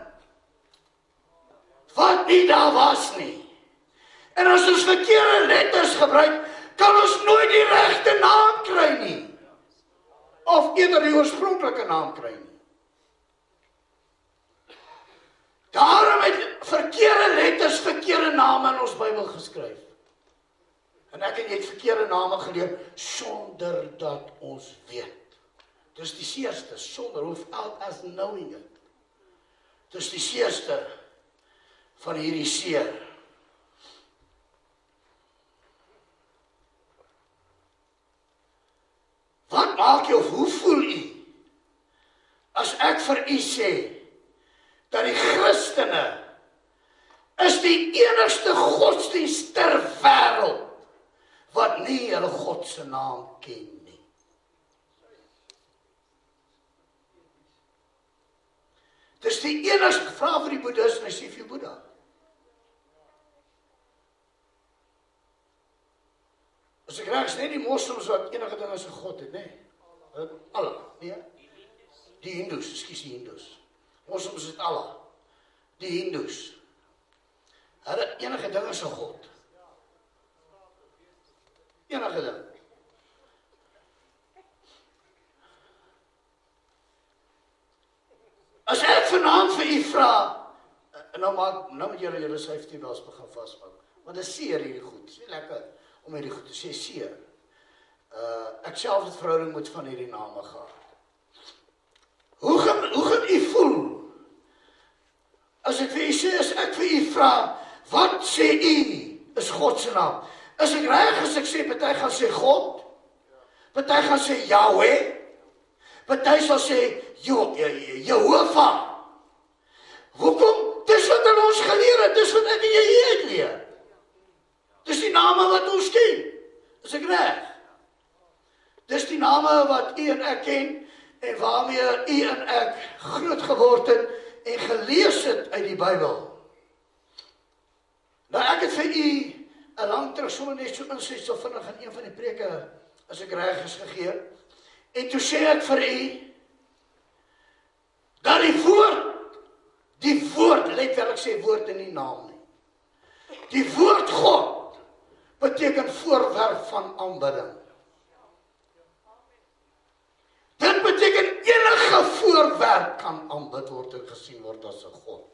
Wat nie daar was nie. En as ons verkeerde letters gebruik, kan ons nooit die regte naam kry nie. Of eerder die oorspronklike naam kry nie. Daarom het verkeerde letters verkeerde name in ons Bybel geskryf. En ek en jy het verkeerde name geleer sonder dat ons weet. Dis die seerste, sonder, without us knowing it. Dis die seerste van hierdie seer. Wat maak jy of hoe voel jy vir u sê, dat die Christene is die enigste godsdienst ter wêreld wat nie hulle God se naam ken nie. Dis die enigste, vra vir die Boeddhis en hy sê vir Boeddha. As ek reg is, net die moslims wat enige ding as 'n God het, nee. Allah, nee. Die Hindus, ekskuus die Hindus. Moslims het Allah. Die Hindus. Hulle enige ding as 'n God. Enige ding. As ek vanaand vir u vra, en nou maak, nou moet julle julle vyftien dae begin vasmaak, want dit is seer hierdie goed, is nie lekker om hierdie goed te sê, seer. Uh, ek self het verhouding met van hierdie name gehad. Hoe gaan, hoe gaan u voel? As ek vir u sê, as ek vir u vra, wat sê u is God se naam? Is ek reg as ek sê, party gaan sê God, party gaan sê Yahweh, party sal sê Jehovah. Hoekom? Dis wat hulle ons geleer het, dis wat ek en jy het leer. Dis die name wat ons ken. Is ek reg? Dis die name wat u en ek ken, en waarmee u en ek groot geword het, en gelees het uit die Bybel. Nou ek het vir u, 'n lang terug, sommer net so insight so vinnig in een van die preke, as ek reg is gegee, en toe sê ek vir u, dat die woord, die woord, letterlik sê woord in die naam nie, die woord God, beteken voorwerp van aanbidding. Dit beteken enige voorwerp kan aanbid word en gesien word as 'n God.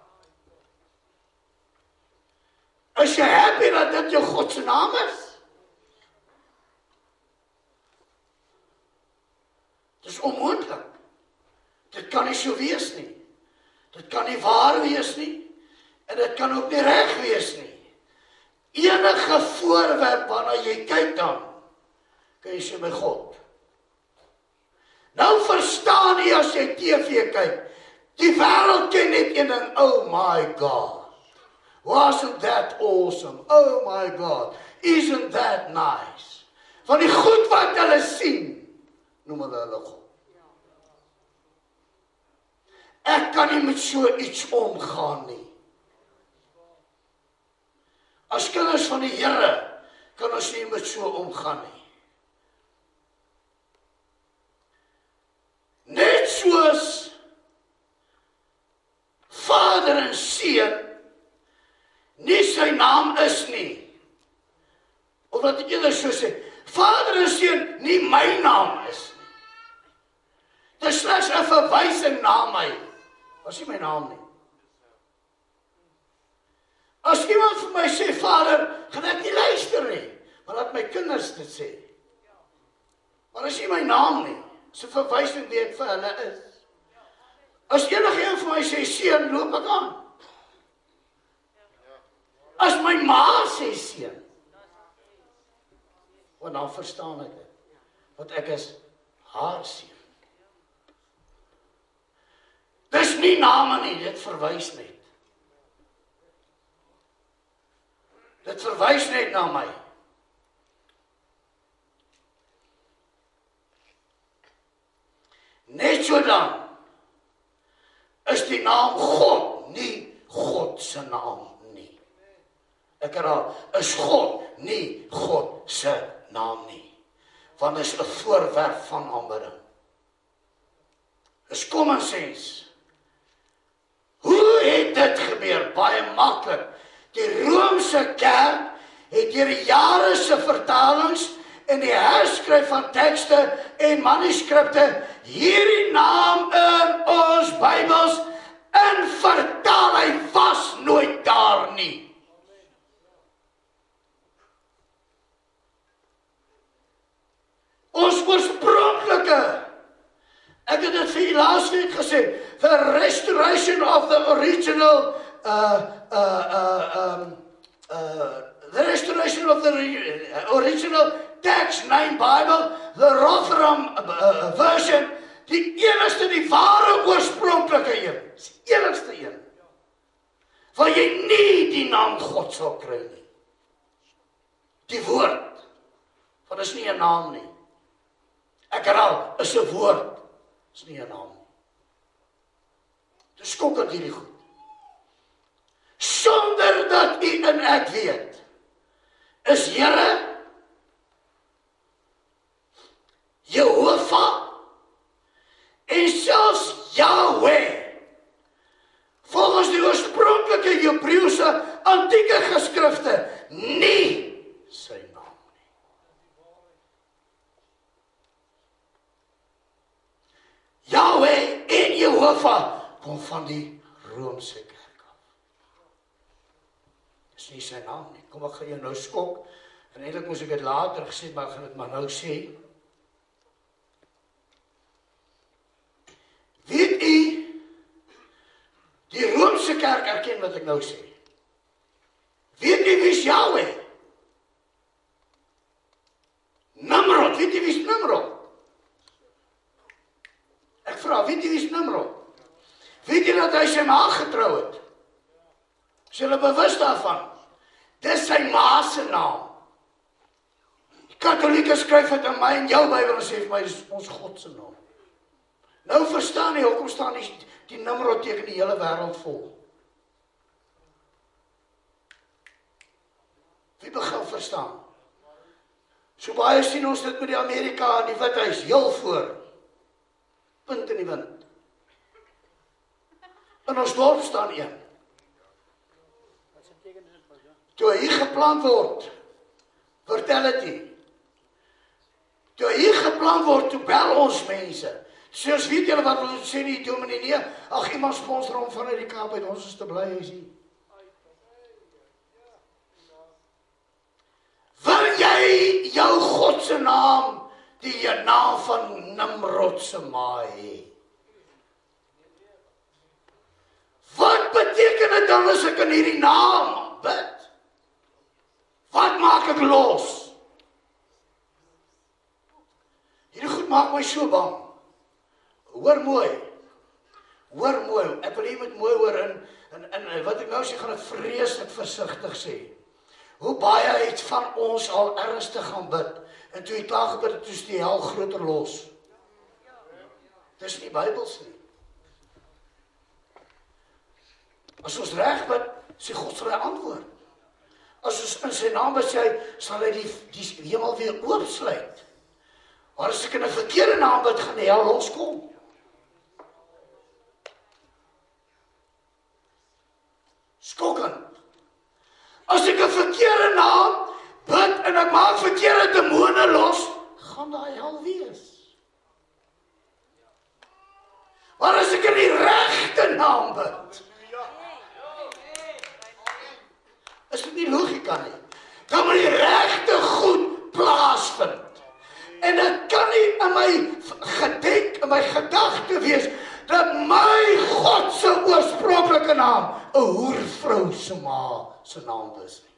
Is jy happy dat dit jou God se naam is? Dit is onmoontlik. Dit kan nie so wees nie. Dit kan nie waar wees nie. En dit kan ook nie reg wees nie. Enige voorwerp waarna jy kyk dan, kan jy sê my God. Nou verstaan jy as jy T V kyk, die wêreld ken net een ding, oh my God. Wasn't that awesome? Oh my God, isn't that nice? Van die goed wat hulle sien, noem hulle hulle God. Ek kan nie met so iets omgaan nie. As kinders van die Here, kan ons nie met so omgaan nie. Net soos Vader en Seun nie sy naam is nie. Of wat ek eerder so sê, Vader en Seun nie my naam is nie. Dit is slegs 'n verwysing na my. Was nie my naam nie. As iemand vir my sê, Vader, gaan ek nie luister nie, maar laat my kinders dit sê. Maar dit is nie my naam nie. Dit is 'n verwysing wie ek vir hulle is. As enige een vir my sê, Seun, loop ek aan. As my ma sê seun, want dan verstaan ek dit, want ek is haar seun. Dis nie name nie, dit verwys net. Dit verwys net na my. Net so dan is die naam God nie God se naam nie. Ek herhaal, is God nie God se naam nie. Want is 'n voorwerp van aanbidding. Is common sense. Hoe het dit gebeur? Baie maklik. Die Romeinse kerk het deur die jare se vertalings en die herskryf van tekste en manuskripte hierdie naam in ons Bybels in vertaal. Hy was nooit daar nie. Ons oorspronklike, ek het dit vir julle laasweek gesê, the restoration of the original uh uh uh um uh the restoration of the original text name Bible, the Rotherham uh, version, die enigste, die ware oorspronklike een. Dis die enigste een. Waar jy nie die naam God sal kry nie. Die woord. Want is nie 'n naam nie. Ek herhaal, is 'n woord. Is nie 'n naam nie. Dis skokkend hierdie goed. Sonder dat u en ek weet, is Here, Jehovah, en selfs Yahweh, volgens die oorspronklike Hebreëse antieke geskrifte, nie sy naam nie. Yahweh en Jehovah kom van die Romeinse kerk af. Dis nie sy naam nie. Kom, ek gaan jou nou skok, en eintlik moes ek dit later gesê, maar ek gaan dit maar nou sê. Weet u, die Romeinse kerk erken wat ek nou sê. Weet u wie is Yahweh? Nimrod, weet u wie is Nimrod? Ek vra, weet u wie is Nimrod? Weet u dat hy sy ma getrou het? Is julle bewus daarvan? Dis sy ma se naam. Die Katolieke skryf dit in my en jou Bybel en sê vir my, dis ons God se naam. Nou verstaan jy, hoekom staan die, die Nimrod teken die hele wêreld vol? Wie begin verstaan? So baie sien ons dit met die Amerika en die Withuis, heel voor. Punt in die wind. In ons dorp staan een. Toe hy geplant word, vertel het hy. Toe hy geplant word, toe bel ons mense. Soos weet julle wat ons sê nie, dominee nie, ag iemand sponsor hom vanuit die Kaap uit, ons is te bly hy sien. Wil jy jou God se naam, die naam van Nimrod se ma hê? Wat beteken dit dan as ek in hierdie naam bid? Wat maak ek los? Hierdie goed maak my so bang. Hoor mooi. Hoor mooi. Ek wil hier met mooi hoor in, in, in wat ek nou sê, gaan ek vreeslik versigtig sê. Hoe baie het van ons al ernstig gaan bid, en toe jy klaar gebid het, toe is die hel groter los. Dis nie Bybels nie. As ons reg bid, sê God sal hy antwoord. As ons in sy naam bid, sal hy die, die hemel weer oopsluit. Maar as ek in 'n verkeerde naam bid, gaan die hel loskom. Skokkend. As ek 'n verkeerde naam bid en ek maak verkeerde demone los, gaan daai hel wees. Maar as ek in die regte naam bid, is dit nie logika nie. Dan moet die regte goed plaasvind. En dit kan nie in my gedenk, in my gedagte wees, dat my God se oorspronklike naam 'n hoervrou se ma se naam is nie.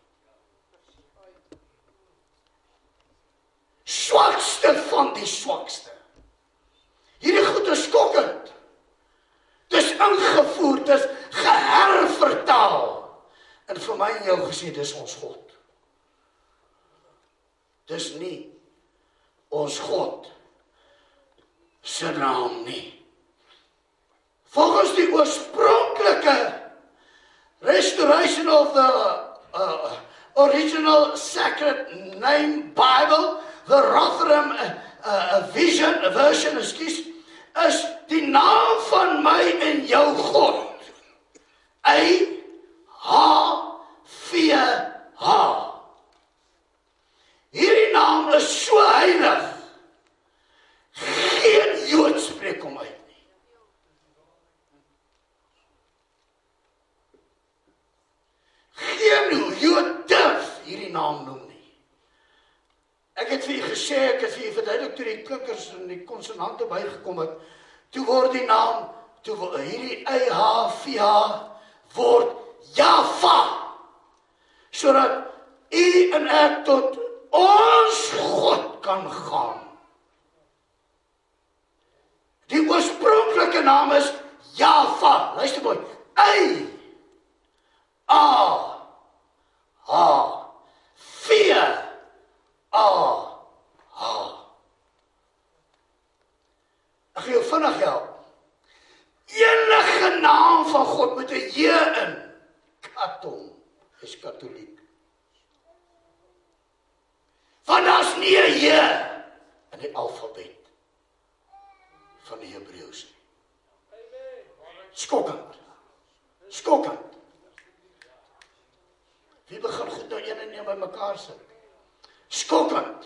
Swakste van die swakste. Hierdie goed is skokkend. Dis ingevoer, dis gehervertaal. En vir my en jou gesê, dis ons God. Dis nie ons God se naam nie. Volgens die oorspronklike restoration of the uh, original sacred name Bible, the Rotherham uh, uh, vision, version, excuse, is die naam van my en jou God. I H V H. Hierdie naam is so heilig. Geen Jood spreek hom uit nie. Geen Jood durf hierdie naam noem nie. Ek het vir u gesê, ek het vir u verduidelik toe die klinkers en die konsonante bygekom het, toe word die naam, toe hierdie I H V H word Java, sodat u en ek tot ons God kan gaan. Die oorspronklike naam is Java. Luister mooi. Y A H V A H. Ek gaan jou vinnig help. Enige naam van God met 'n J in. Katon is katholiek. Want daar's nie 'n J in die alfabet van die Hebreëus nie. Skokkend. Skokkend. Wie begin goed nou een en een by mekaar sit? Skokkend.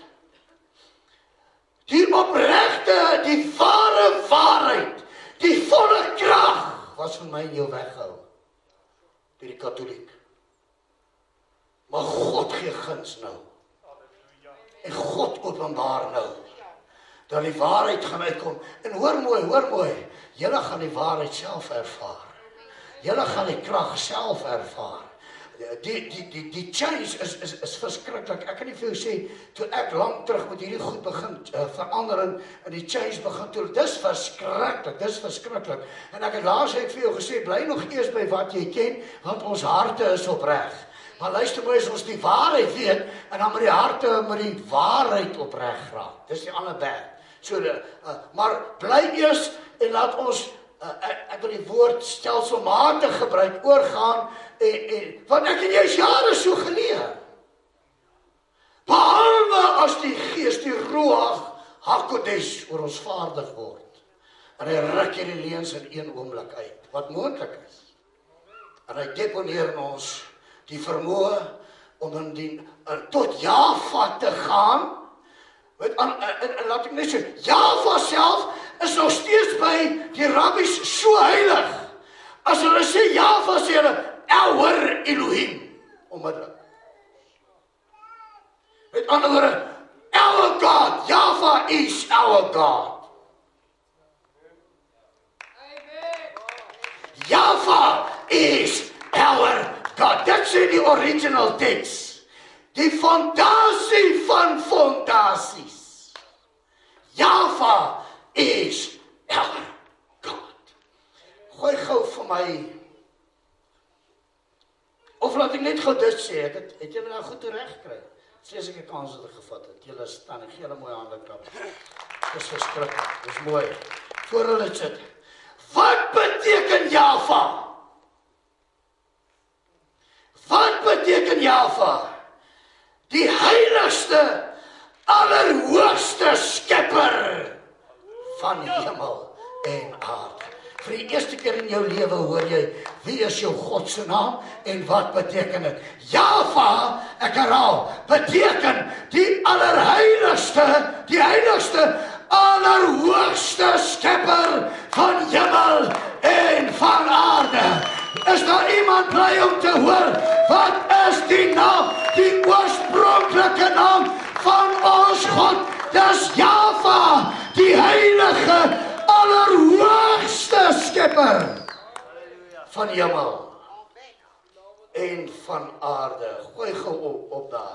Die opregte, die ware waarheid, die volle krag was van my en jou weggehou deur die katholiek. Maar God gee guns nou. En God openbaar nou dat die waarheid gaan uitkom. En hoor mooi, hoor mooi, julle gaan die waarheid self ervaar. Julle gaan die krag self ervaar. Die die die die change is is is verskriklik. Ek kan nie vir jou sê toe ek lank terug met hierdie goed begin uh, verandering en die change begin toe. Dis verskriklik, dis verskriklik. En ek het laas het vir jou gesê bly nog eers by wat jy ken, want ons harte is opreg. Maar luister mooi, as ons die waarheid weet en dan met die harte met die waarheid opreg raak. Dis die ander berg. So uh, maar bly eers en laat ons uh, ek, ek wil die woord stelselmatig gebruik oorgaan. En, en, want ek het eers jare so geleer. Behalwe as die gees, die Ruach HaKodesh oor ons vaardig word. En hy ruk hierdie leuns in een oomblik uit, wat moontlik is. En hy deponeer in ons die vermoë om in die, in, tot Java te gaan. Met, en, en, en laat ek net sê, Java self is nog steeds by die rabbies so heilig. As hulle sê Java, sê hulle, Our Elohim, onmiddellik. Met ander woorde, our God, Java is our God. Java is our God. Dit sê die original text. Die fondasie van fondasies. Java is our God. Gooi gou vir my. Of laat ek net gou dit sê, ek het, het julle nou goed reg gekry. Vrees ek 'n kans het gevat het. Julle staan, ek gee julle mooi hande klap. Dis verskriklik, dis mooi. Voor hulle sit. Wat beteken Java? Wat beteken Java? Die heiligste, allerhoogste skepper van hemel en aarde. Vir die eerste keer in jou lewe hoor jy, wie is jou God se naam en wat beteken dit? Java, ek herhaal, beteken die allerheiligste, die heiligste, allerhoogste skepper van hemel en van aarde. Is daar iemand bly om te hoor, wat is die naam, die oorspronklike naam van ons God? Dis Java, die heilige, allerhoogste skepper van hemel en van aarde. Gooi gou op, op daar.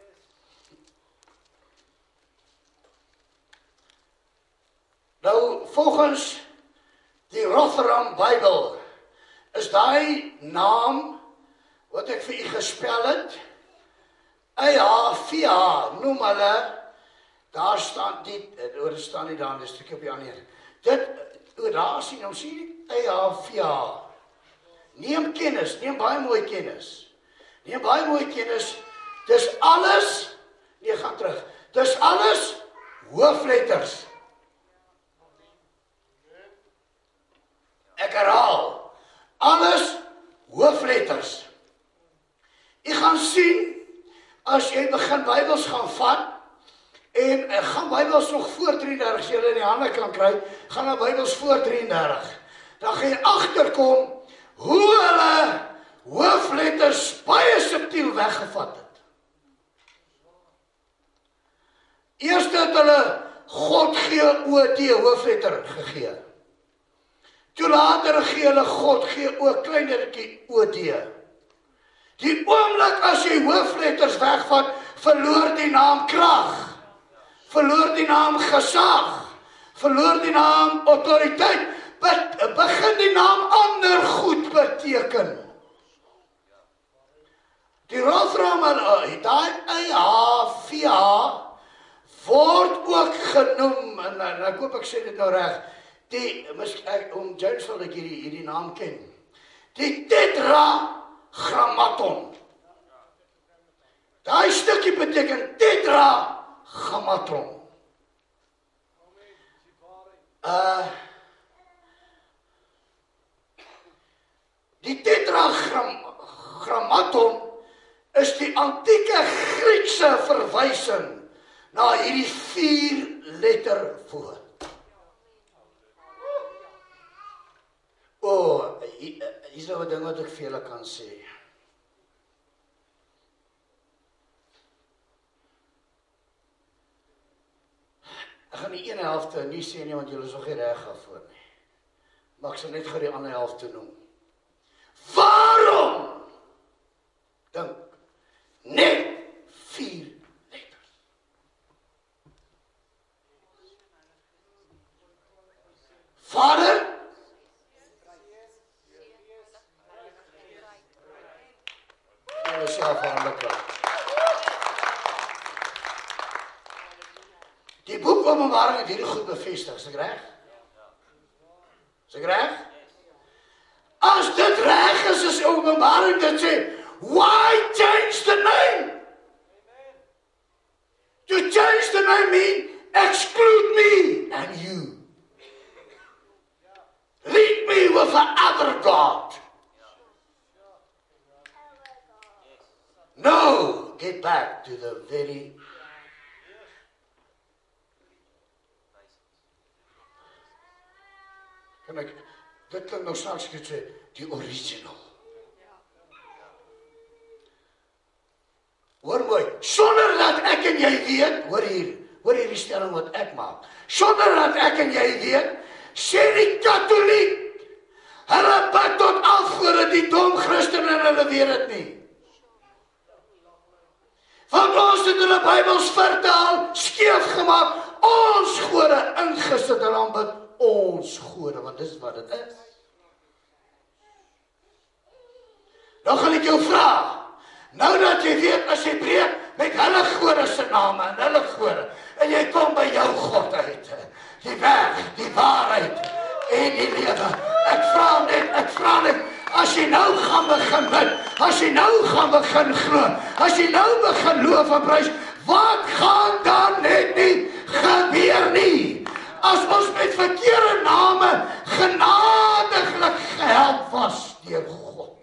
Nou, volgens die Rotherham Bybel is daai naam wat ek vir u gespel het, Y H V H, noem hulle, daar staan die, oor staan nie daar, dis 'n stukkie op die ander. Dit, oor daar sien, ons sien die Y H V H. Neem kennis, neem baie mooi kennis. Neem baie mooi kennis. Dis alles, nee, gaan terug. Dis alles hoofletters. Ek herhaal, alles hoofletters. Jy gaan sien, as jy begin Bybels gaan vat, en uh, gaan Bybels nog voor drieëndertig, as jy hulle in die hande kan kry, gaan na Bybels voor drieëndertig. Dan gaan jy agterkom hoe hulle hoofletters baie subtiel weggevat het. Eerst het hulle God G O D hoofletter gegee. Toe later gee hulle God G O kleinertjie O D. Die oomblik as jy hoofletters wegvat, verloor die naam krag. Verloor die naam gesag, verloor die naam autoriteit, begin die naam ander goed beteken. Die rolverhaal, die E H V H, word ook genoem, en, en ek hoop ek sê dit nou reg, die, ek, om James wil ek hierdie, hierdie naam ken, die tetragrammaton. Daai stukkie beteken tetragrammaton. Uh, die tetragrammaton is die antieke Griekse verwysing na hierdie vier letter woord. O, oh, hier is nou 'n ding wat ek vir julle kan sê. Ek gaan die ene helfte nie sê nie, want julle is nog nie reg daarvoor nie. Maar ek sal net gou die ander helfte noem. Waarom dink net vier letters? Vader, julle self hande. Die boek Openbaring het hierdie goed bevestig, is ek reg? Is ek reg? As dit reg is, is Openbaring dit sê, why change the name? To change the name mean exclude me and you. Lead me with another God. No, get back to the very Kan ek, dit kan nou straks sê, die original. Hoor mooi, sonder dat ek en jy weet, hoor hier, hoor hier die stelling wat ek maak, sonder dat ek en jy weet, sê die katholiek, hulle bid tot afgode, die dom Christen en hulle weet het nie. Want ons het hulle Bybels vertaal, skeef gemaak, ons gode ingesit en dan bid ons gode, want dis wat dit is. Nou gaan ek jou vraag, nou dat jy weet, as jy breek met hulle gode se name en hulle gode, en jy kom by jou God uit, die weg, die waarheid en die lewe. Ek vraag net, ek vraag net, as jy nou gaan begin bid, as jy nou gaan begin glo, as jy nou begin loof en prys, wat gaan dan net nie gebeur nie? As ons met verkeerde name genadiglik gehelp was deur God.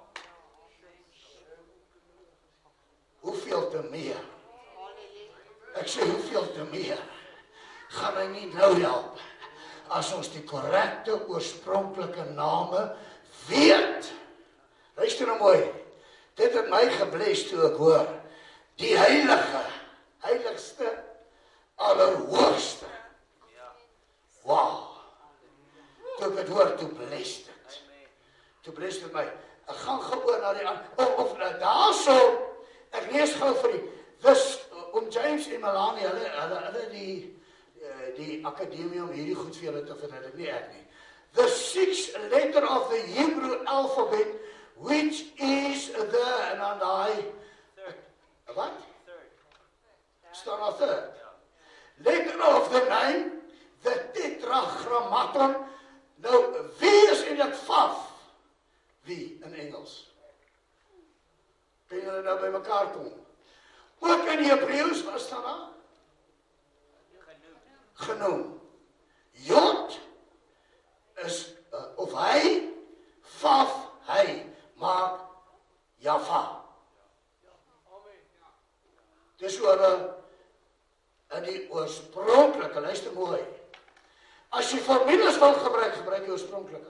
Hoeveel te meer? Ek sê hoeveel te meer gaan hy nie nou help as ons die korrekte oorspronklike name weet. Luister nou mooi. Dit het my gebless toe ek hoor die heilige, heiligste, allerhoogste. Wow, toe ek het hoor, toe bless dit. Toe bless dit my. Ek gaan gewoon na die ander, of, of daar so, ek lees gauw vir die, dis, om James en Melanie, hulle, hulle, hulle die, die akademie om hierdie goed vir julle te vind, dit nie ek nie. The sixth letter of the Hebrew alphabet, which is the, en dan die, wat? Staan al third. Letter of the name, the tetragrammaton. Nou, wie is in het vaf? Wie in Engels? Kan julle nou by mekaar kom? Ook in Hebreeus, wat staan daar? Genoem. Jod is, uh, of hy, vaf, hy, maak Java. Dis oor in die oorspronklike, luister mooi. As jy formules wil gebruik, gebruik jy oorspronklike.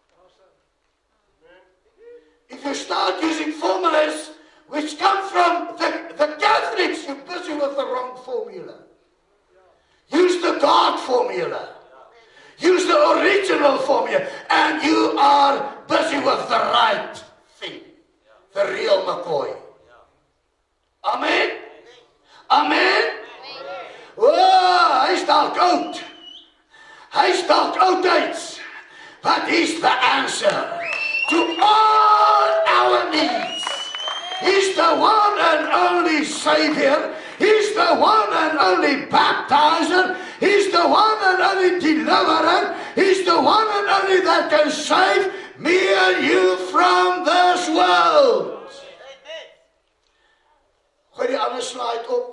If you start using formulas which come from the, the Catholics, you're busy with the wrong formula. Use the God formula. Use the original formula. And you are busy with the right thing. The real McCoy. Amen? Amen? Oh, hy is dalk oud. Hy's dalk oudtyds, but he's the answer to all our needs. He's the one and only Savior. He's the one and only baptizer. He's the one and only deliverer. He's the one and only that can save me and you from this world. Gooi die ander slide op.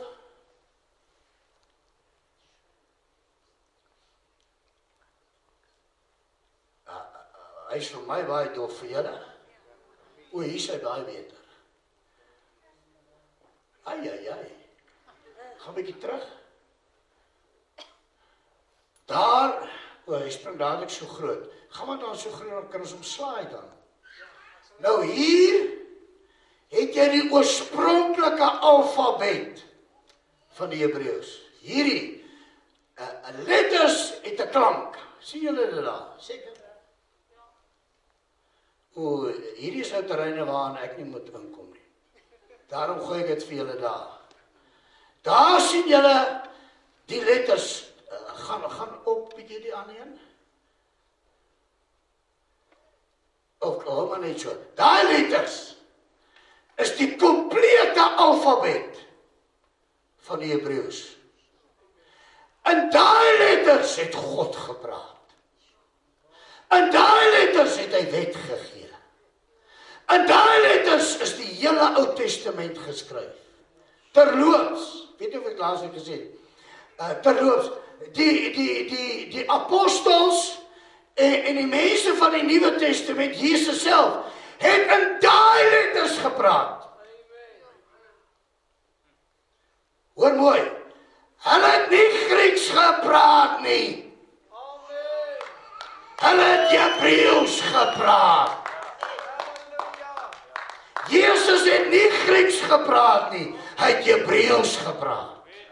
Uh, uh, hy is vir my baie dof vir julle. O, hier is hy baie beter. Ai, ai, ai. Gaan 'n bietjie terug. Daar, o, hy spring dadelik so groot. Gaan maar dan so groot, dan kan ons hom slaai dan. Nou hier het jy die oorspronklike alfabet van die Hebreëus. Hierdie uh, letters het 'n klank. Sien julle dit daar? Seker. O, hierdie is nou terreine waaraan ek nie moet inkom nie. Daarom gooi ek dit vir julle daar. Daar sien julle die letters. Uh, gaan, gaan op, bietjie die ander een. Ook, oh, maar net so. Daai letters is die complete alfabet van die Hebreëus. In daai letters het God gepraat. In daai letters het hy wet gegee. In daai letters is die hele Ou Testament geskryf. Terloops, weet jy wat ek laas het gesê? Uh, terloops, die, die, die, die apostels en, en die mense van die Nuwe Testament, Jesus self, het in daai letters gepraat. Hoor mooi, hulle het nie Grieks gepraat nie. Hulle het Hebreëus gepraat. Jesus het nie Grieks gepraat nie, hy het Hebreëus gepraat.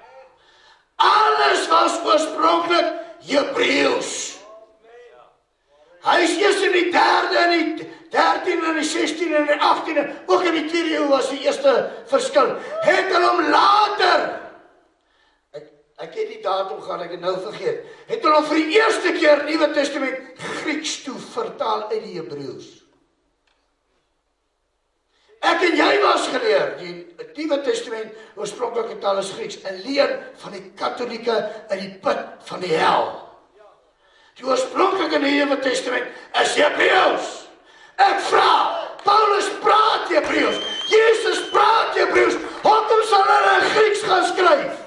Alles was oorspronklik Hebreëus. Hy is eers in die derde en die dertiende en die sestiende en die agtiende, ook in die tweede eeu was die eerste verskil. Het hulle hom later, ek, ek het die datum gaan, ek het nou vergeet, het hulle hom vir die eerste keer Nuwe Testament Grieks toe vertaal uit die Hebreëus. Ek en jy was geleer, die Nuwe Testament oorspronklike taal is Grieks, en leer van die katholieke in die put van die hel. Die oorspronklike Nuwe Testament is Hebreëus. Ek vra, Paulus praat Hebreëus, Jesus praat Hebreëus, hoekom sal hulle in Grieks gaan skryf?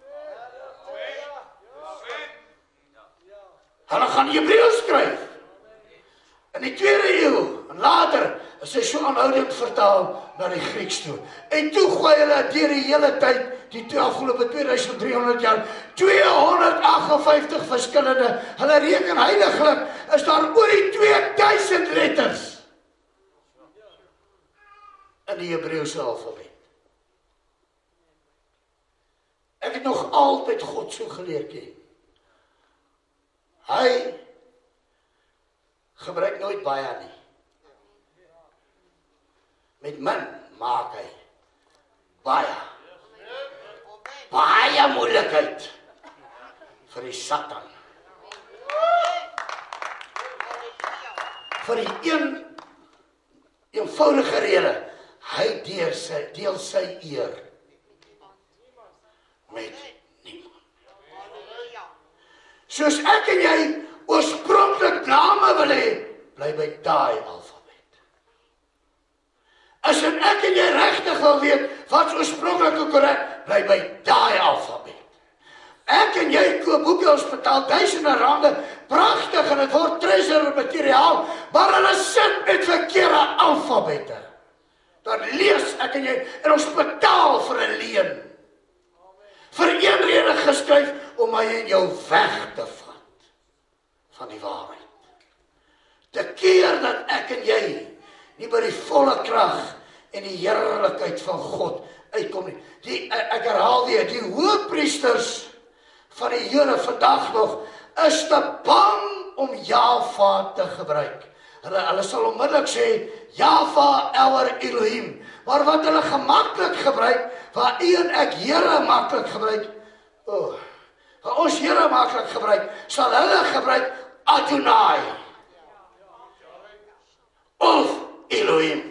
Hulle gaan Hebreëus skryf. In die tweede eeu, en later, is hy so aanhoudend vertaal na die Grieks toe. En toe gooi hulle deur die hele tyd, die afgelope tweeduisend driehonderd jaar, tweehonderdagtenvyftig verskillende, hulle reken heiliglik, is daar oor die tweeduisend letters in die Hebreëse alfabet. Ek het nog altyd God so geleer ken. Hy gebruik nooit baie nie. Met min maak hy baie. Baie moeilikheid vir die Satan. Vir die een eenvoudige rede, hy deel sy, deel sy eer met niemand. Soos ek en jy oorspronklik name wil hê, bly by daai alfabet. As en ek en jy regtig wil weet wat oorspronklik korrek, bly by daai alfabet. Ek en jy koop boeke, ons betaal duisende rande, pragtig, en het word treasure materiaal, maar hulle sit met verkeerde alfabette. Dan lees ek en jy, en ons betaal vir 'n leen. Vir een rede geskryf, om my en jou weg te vat van die waarheid. Te keer dat ek en jy nie by die volle krag en die heerlikheid van God uitkom nie. Die, ek herhaal weer, die hoëpriesters van die Jode vandag nog is te bang om Java te gebruik. Hulle, hulle sal onmiddellik sê, Java our Elohim. Maar wat hulle gemaklik gebruik, waar u en ek Here maklik gebruik, oh, Wat ons Here maklik gebruik, sal hulle gebruik Adonai of Elohim.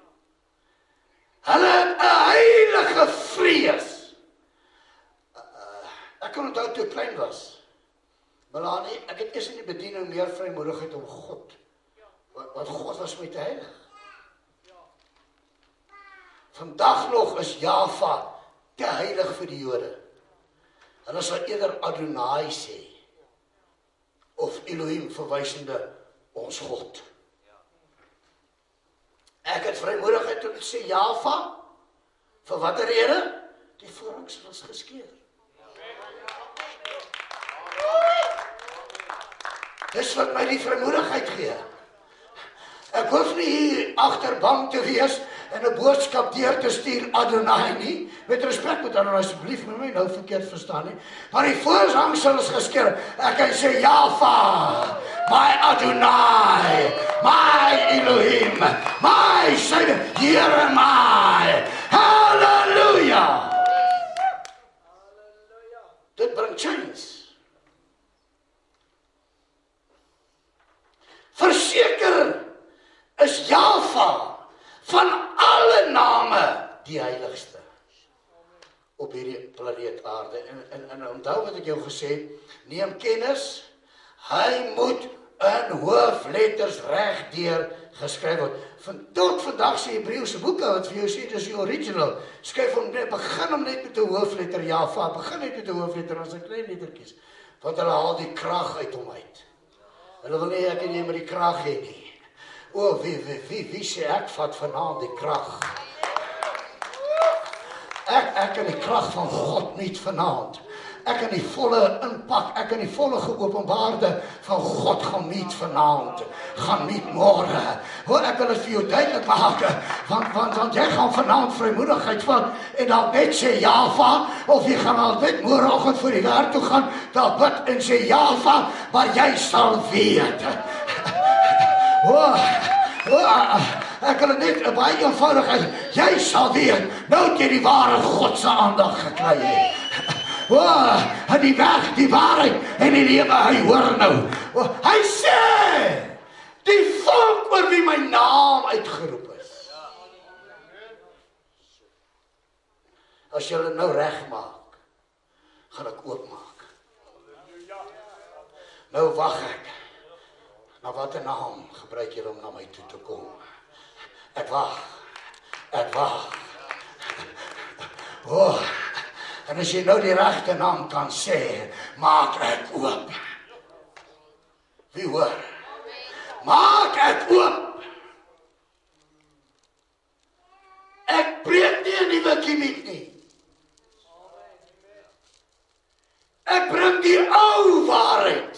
Hulle het 'n heilige vrees. Uh, ek kan onthou toe ek klein was. Melanie, ek het eers in die bediening meer vrymoedigheid om God. Want God was my te heilig. Vandag nog is Java te heilig vir die Jode. Hulle sal eerder Adonai sê, of Elohim verwysende ons God. Ek het vrymoedigheid om te sê Java, vir watter rede? Die voorhangsel is geskeur. Dis wat my die vrymoedigheid gee. Ek hoef nie hier agterbang te wees en 'n boodskap deur te stuur Adonai nie. Met respek moet Adonai asseblief met my nou verkeerd verstaan nie. Maar die voorhangsel is geskeur. Ek kan sê Java, my Adonai, my Elohim, my Savior, Here my. Halleluja. Dit bring change. Verseker is Java van alle name die heiligste op hierdie planeet aarde. En, en, en onthou wat ek jou gesê, neem kennis, hy moet in hoofletters regdeur geskryf word. Van tot vandag se Hebreëse boeke wat vir jou sê dis die original, skryf hom net, begin hom net met 'n hoofletter Java, begin net met 'n hoofletter as 'n klein lettertjies, want hulle haal die krag uit hom uit. Hulle wil nie ek en jy met die krag hê nie. O, wie, wie, wie, wie sê ek vat vanaand die krag? Ek, ek kan die krag van God niet vanaand. Ek kan die volle impak, ek kan die volle geopenbaarde van God gaan niet vanaand, gaan niet môre. Hoor, ek wil het vir jou duidelik maak, want, want, want jy gaan vanaand vrymoedigheid vat, en dan net sê Java, of jy gaan al net môreoggend voor die werk toe gaan, dan bid en sê Java, maar jy sal weet. Oh, oh, ek kan het net baie eenvoudig, jy sal weet, nou het jy die ware Godse aandag gekry. Oh, die weg, die waarheid en die lewe, hy hoor nou. Oh, hy sê, die volk oor wie my naam uitgeroep is. As jy nou reg maak, gaan ek oopmaak. Nou wag ek. Na wat 'n naam gebruik jy om na my toe te kom? Ek wag. Ek wag. Oh, en as jy nou die regte naam kan sê, maak ek oop. Wie hoor? Maak ek oop. Ek breek nie 'n nuwe kiemiet nie. Ek bring die ou waarheid.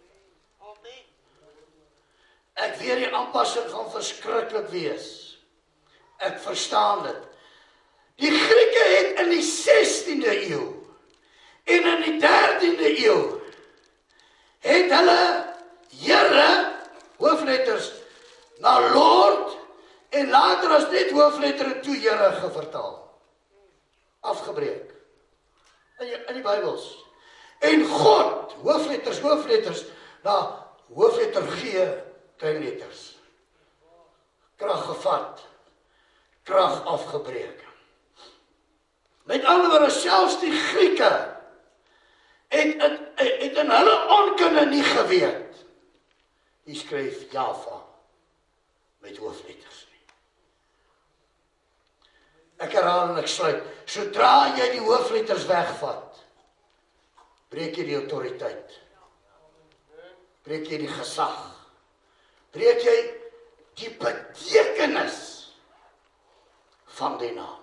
Ek weet die aanpassing gaan verskriklik wees. Ek verstaan dit. Die Grieke het in die sestiende eeu en in die dertiende eeu het hulle Here, hoofletters, na Lord en later as net hoofletter en toe Here gevertaal. Afgebreek. In die, in die Bybels. En God, hoofletters, hoofletters, na hoofletter G, kleinletters. Krag gevat, krag afgebreek. Met ander woorde, selfs die Grieke het, het, het in hulle onkunde nie geweet. Die skryf Java met hoofletters nie. Ek herhaal en ek sluit. Sodra jy die hoofletters wegvat, breek jy die autoriteit. Breek jy die gesag. Breek jy die betekenis van die naam.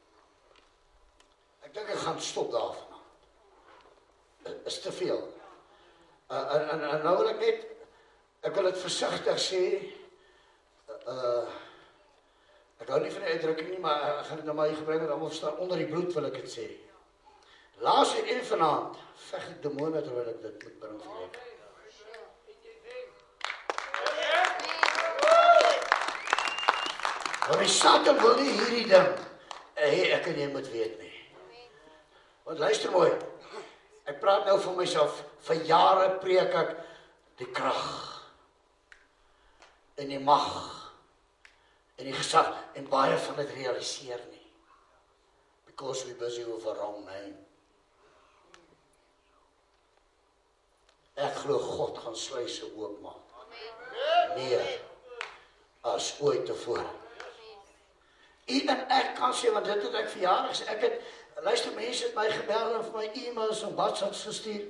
Ek dink ek gaan stop daarvan. Dit is te veel. Uh, en, en, en nou wil ek net, ek wil het versigtig sê, uh, ek hou nie van die uitdrukking nie, maar ek gaan het nou maar hier gebruik, en dan staan onder die bloed wil ek het sê. Laas en een vanavond, veg ek demone terwyl ek dit moet bring vir ek. Want die Satan wil nie hierdie ding, hey, ek en jy moet weet nie. Want luister mooi, Ek praat nou vir myself, vir jare preek ek die krag en die mag en die gesag, en baie van dit realiseer nie. Because we're busy with a wrong name. Ek glo God gaan sluise oopmaak. Meer as ooit tevore. U en ek kan sê, want dit het ek verjaardag gesê, ek het, luister, mense het my gebel en vir my e-mails en WhatsApps gestuur.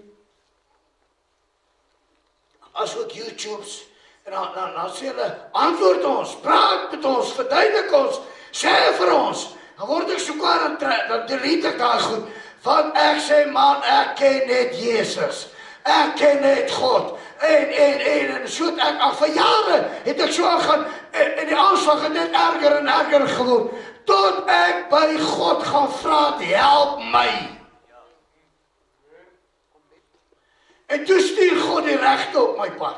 As ook YouTubes, en dan, dan, dan sê hulle, antwoord ons, praat met ons, verduidelik ons, sê vir ons, dan word ek so kwaad, dan, dan delete ek daar goed, want ek sê, man, ek ken net Jezus, ek ken net God, en, en, en, en, so het ek, al vir jare, het ek so aangaan, en, en die aanslag het net erger en erger geword, tot ek by God gaan vra, help my. En toe stuur God die regte op my pad.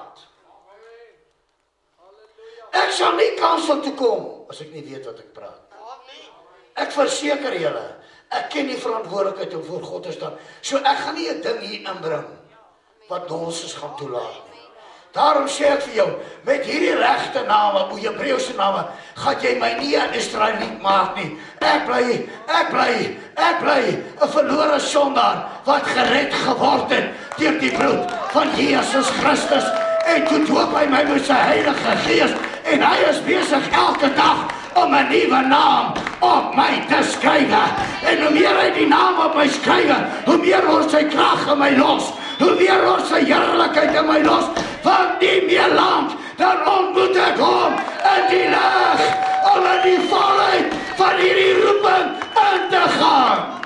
Ek sal nie kansel toe kom, as ek nie weet wat ek praat. Ek verseker julle, ek ken die verantwoordelikheid om voor God te staan. So ek gaan nie 'n ding hier inbring, wat nonsens gaan toelaat nie. Daarom sê ek vir jou, met hierdie regte name, o Hebreëse name, gaan jy my nie 'n Israeliet maak nie. Ek bly, ek bly, ek bly 'n verlore sondaar, wat gered geword het, deur die bloed van Jesus Christus, en toe doop hy my met sy Heilige Gees, en hy is besig elke dag, om 'n nuwe naam op my te skryf. En hoe meer hy die naam op my skryf, hoe meer word sy krag in my los, hoe meer word sy heerlikheid in my los, want nie meer lank, dan ontmoet ek hom in die lig, om in die volheid van hierdie roeping in te gaan.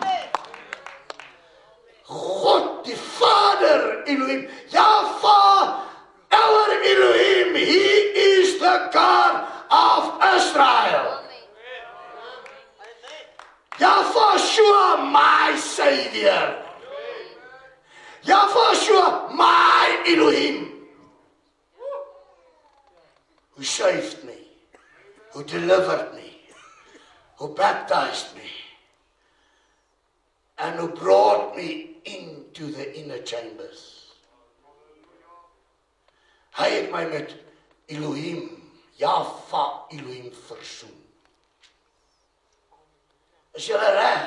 God die Vader Elohim, Jahwe, our Elohim, he is the God of Israel. Yahweh, my Savior. Yahweh, my Elohim. Who saved me, who delivered me, who baptized me, and who brought me into the inner chambers. Hy het my met Elohim, Jahwe Elohim versoen. Is julle reg?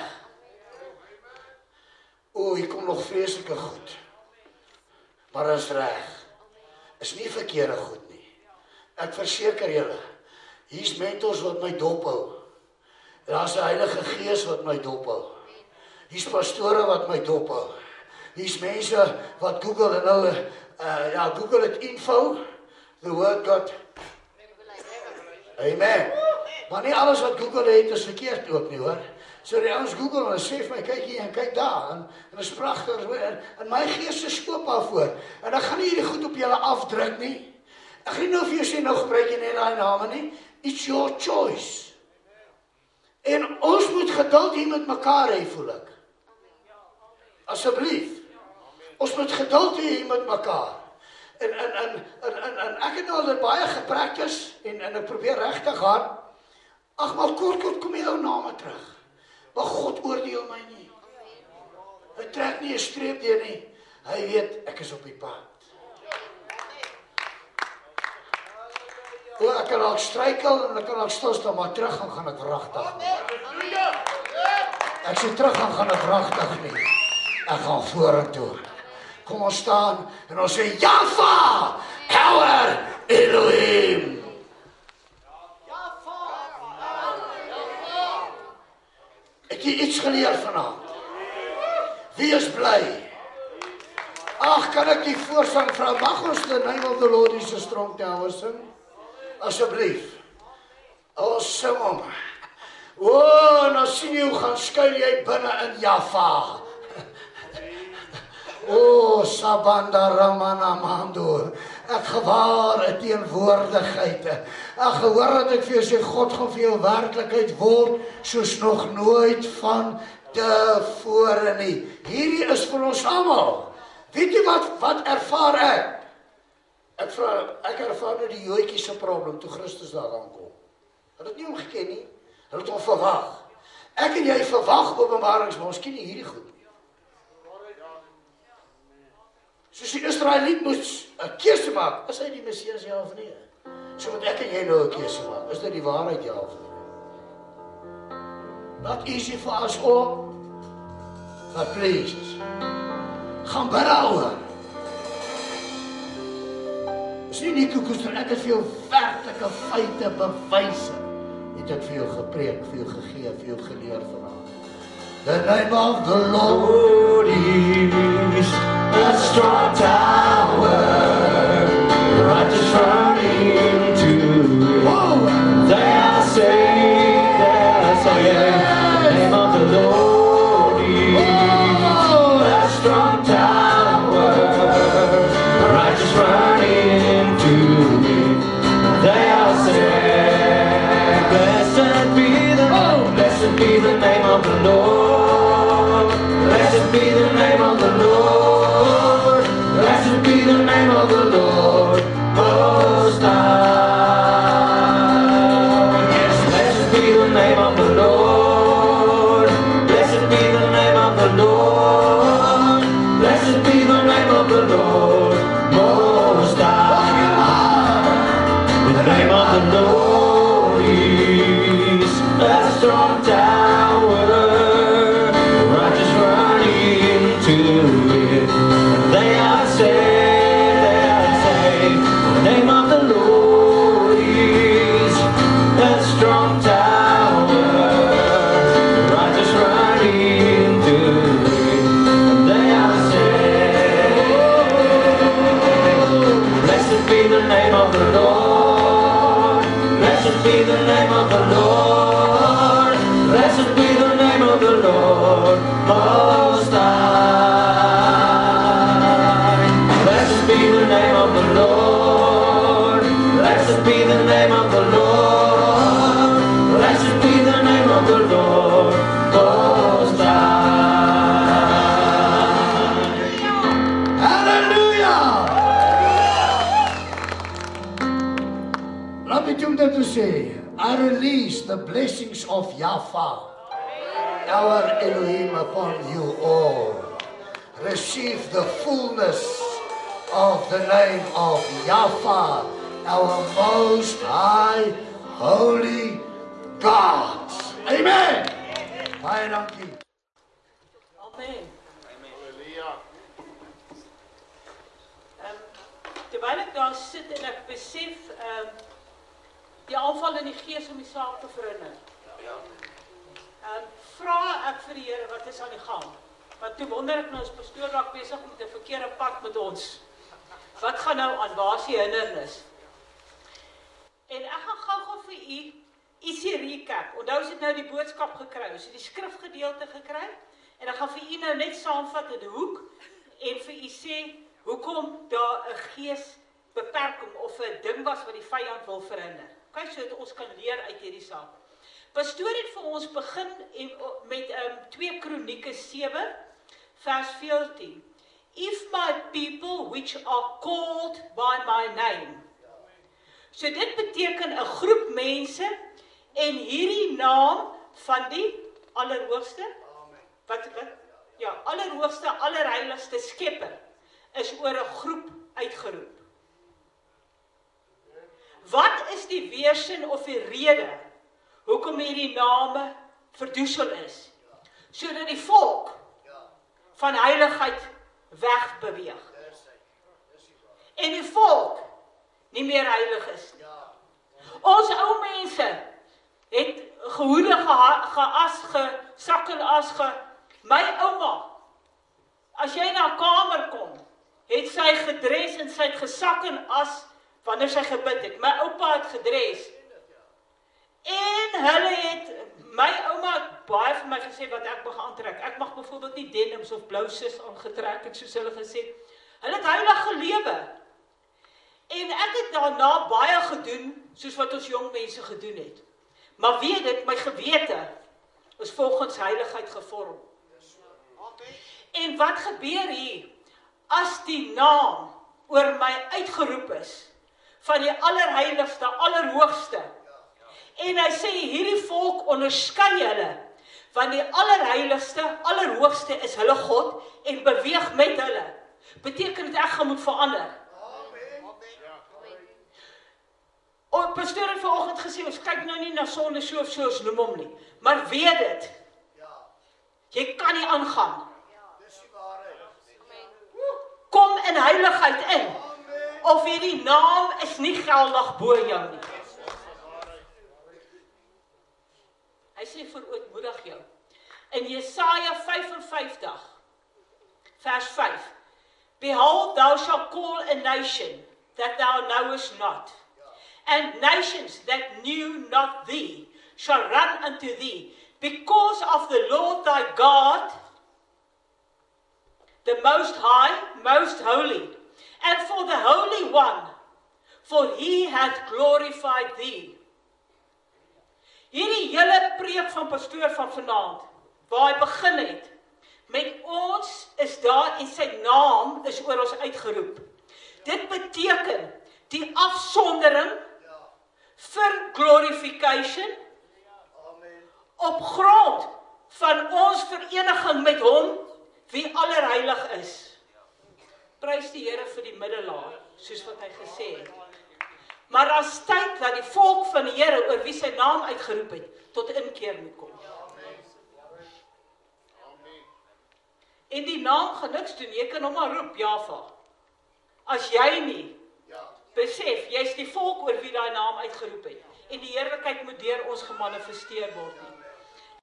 O, hier kom nog vreeslike goed. Maar is reg. Is nie verkeerde goed nie. Ek verseker julle, hier's mentors wat my dophou. Daar's 'n Heilige Gees wat my dophou. Hier's pastore wat my dophou. Hier's mense wat Google en nou, uh, ja, Google het info, the word God. Amen. Maar nie alles wat Google het is verkeerd ook nie, hoor. So die ouens Google en sê vir my, kyk hier en kyk daar, en, en is prachtig, en, en my gees is skoop daarvoor, en ek gaan nie hierdie goed op julle afdruk nie. Ek gaan nie nou vir jou sê, nou gebruik jy nie die name nie, it's your choice. En ons moet geduld hier met mekaar hê, voel ek. Asseblief. Ons moet geduld hier met mekaar. En, en, en, en, en, en ek het nou dit baie gepractice, en, en ek probeer regtig hard, ag, maar kort, kort, kom jy jou name terug. Maar God oordeel my nie. Hy trek nie 'n streep deur nie. Hy weet, ek is op die pad. O, ek kan al struikel en ek kan al stilstaan, maar terug gaan gaan ek wragtig nie. Ek sê terug gaan gaan ek wragtig nie. Ek gaan vorentoe. Kom ons staan en ons sê, Jahwe, our Elohim. Ek het iets geleer vanaand. Wie is bly? Ag, kan ek die voorsang vrou, mag ons the name of the Lord is a strong tower sing? Asseblief. Ons sing hom. O, nou sien jy hoe gaan skuil jy binne in Jahwe. O, Sabanda Ramana Mando. Ek gewaar 'n teenwoordigheid. Ek gehoor dat ek vir jou sê, God gaan vir jou werklikheid word, soos nog nooit van tevore nie. Hierdie is vir ons almal. Weet jy wat, wat ervaar ek? Ek, vra, ek ervaar nou die joetjie se probleem, toe Christus daar aankom. Hulle het nie hom geken nie, hulle het hom verwag. Ek en jy verwag openbarings, maar ons ken nie hierdie goed. Soos die Israeliet moes 'n keuse maak, is hy die Messias ja of nee? So moet ek en jy nou 'n keuse maak. Is dit die waarheid ja of nee? Not easy for us all, but please, gaan bid daaroor. Is nie nie koekoester, ek het vir jou werklike feite, bewyse, het ek vir jou gepreek, vir jou gegee, vir jou geleer vanavond. The name of the Lord is a strong tower, the righteous run into it. Whoa. They are saved, they are saved. The name of the Lord is a strong tower, the righteous run into it. They are saved. Blessed be the Lord, blessed be the name of the Lord. Blessed be the name of the Lord. Blessed be the name of the Lord Most High. Yes, blessed be the name of the Lord. Blessed be the name of the Lord. Blessed be the name of the Lord Most High. The name of the Lord is a strong tower. The righteous run into it. They are saved, they are saved. The name of the Lord is a strong tower. The righteous run into it. They are saved. Blessed be the name of the Lord. Blessed be the name of the Lord. Blessed be the name of the Lord Most High. Blessed be the name of the Lord. Blessed be the name of the Lord. Blessed be the name of the Lord Most High. Hallelujah! Laat me doen dat te say, I release the blessings of Yahweh, our Elohim, upon you all. Receive the fullness of the name of Yahweh, our most high, holy God. Amen. Baie dankie. Amen. Um, terwyl ek daar sit en ek besef um, die aanval in die gees om die saak te verhinder. Um, vra ek vir die Here wat is aan die gang. Want toe wonder ek nou as pastoor raak besig met 'n verkeerde pad met ons. Wat gaan nou aan? Waar is die hindernis? En ek gaan gou-gou vir u ietsie recap. Onthou as het nou die boodskap gekry, ons het die skrifgedeelte gekry en ek gaan vir u nou net saamvat in 'n hoek en vir u sê hoekom daar 'n geesbeperking of 'n ding was wat die vyand wil verhinder. Kyk, sodat ons kan leer uit hierdie saak. Pastoor het vir ons begin en, met um, twee Kronieke sewe vers veertien. If my people which are called by my name. So dit beteken 'n groep mense en hierdie naam van die Allerhoogste, wat wat ja, Allerhoogste, Allerheiligste Skepper is oor 'n groep uitgeroep. Wat is die weersin of die rede hoekom hierdie name verdoesel is? Sodat die volk van heiligheid wegbeweeg. En die volk nie meer heilig is nie. Ons ou mense het gehoede geas, gesakkel as ge, my ouma, as jy na 'n kamer kom, het sy gedres en sy het gesak en as wanneer sy gebid het. My oupa het gedres. En hulle het, my ouma het baie vir my gesê wat ek mag aantrek. Ek mag byvoorbeeld nie denims of blouses aangetrek het, soos hulle gesê. Hulle het heilig gelewe. En ek het daarna baie gedoen, soos wat ons jong mense gedoen het. Maar weet dit, my gewete is volgens heiligheid gevorm. En wat gebeur hier? As die naam oor my uitgeroep is, van die allerheiligste, allerhoogste, en hy sê, hierdie volk onderskei hulle, want die allerheiligste, allerhoogste is hulle God, en beweeg met hulle. beteken dit ek gaan moet verander. O, pastoor het vanoggend gesê, ons kyk nou nie na sonde so of so, ons noem hom nie. Maar weet dit, jy kan nie aangaan. Kom in heiligheid in, of hierdie naam is nie geldig bo jou nie. Hy sê verootmoedig jou. In Jesaja vyf en vyftig, vers vyf, Behold, thou shalt call a nation that thou knowest not, and nations that knew not thee shall run unto thee, because of the Lord thy God, the Most High, Most Holy, and for the Holy One, for he hath glorified thee. Hierdie hele preek van pastoor van vanaand, waar hy begin het, met ons is daar en sy naam is oor ons uitgeroep. Dit beteken die afsondering vir glorification op grond van ons vereniging met hom, wie allerheilig is. Prys die Here vir die middelaar, soos wat hy gesê het. Maar as tyd dat die volk van die Here, oor wie sy naam uitgeroep het, tot inkeer moet kom. En die naam gaan niks doen, jy kan hom maar roep, Java. As jy nie besef, jy is die volk oor wie daai naam uitgeroep het, en die heerlikheid moet deur ons gemanifesteer word nie.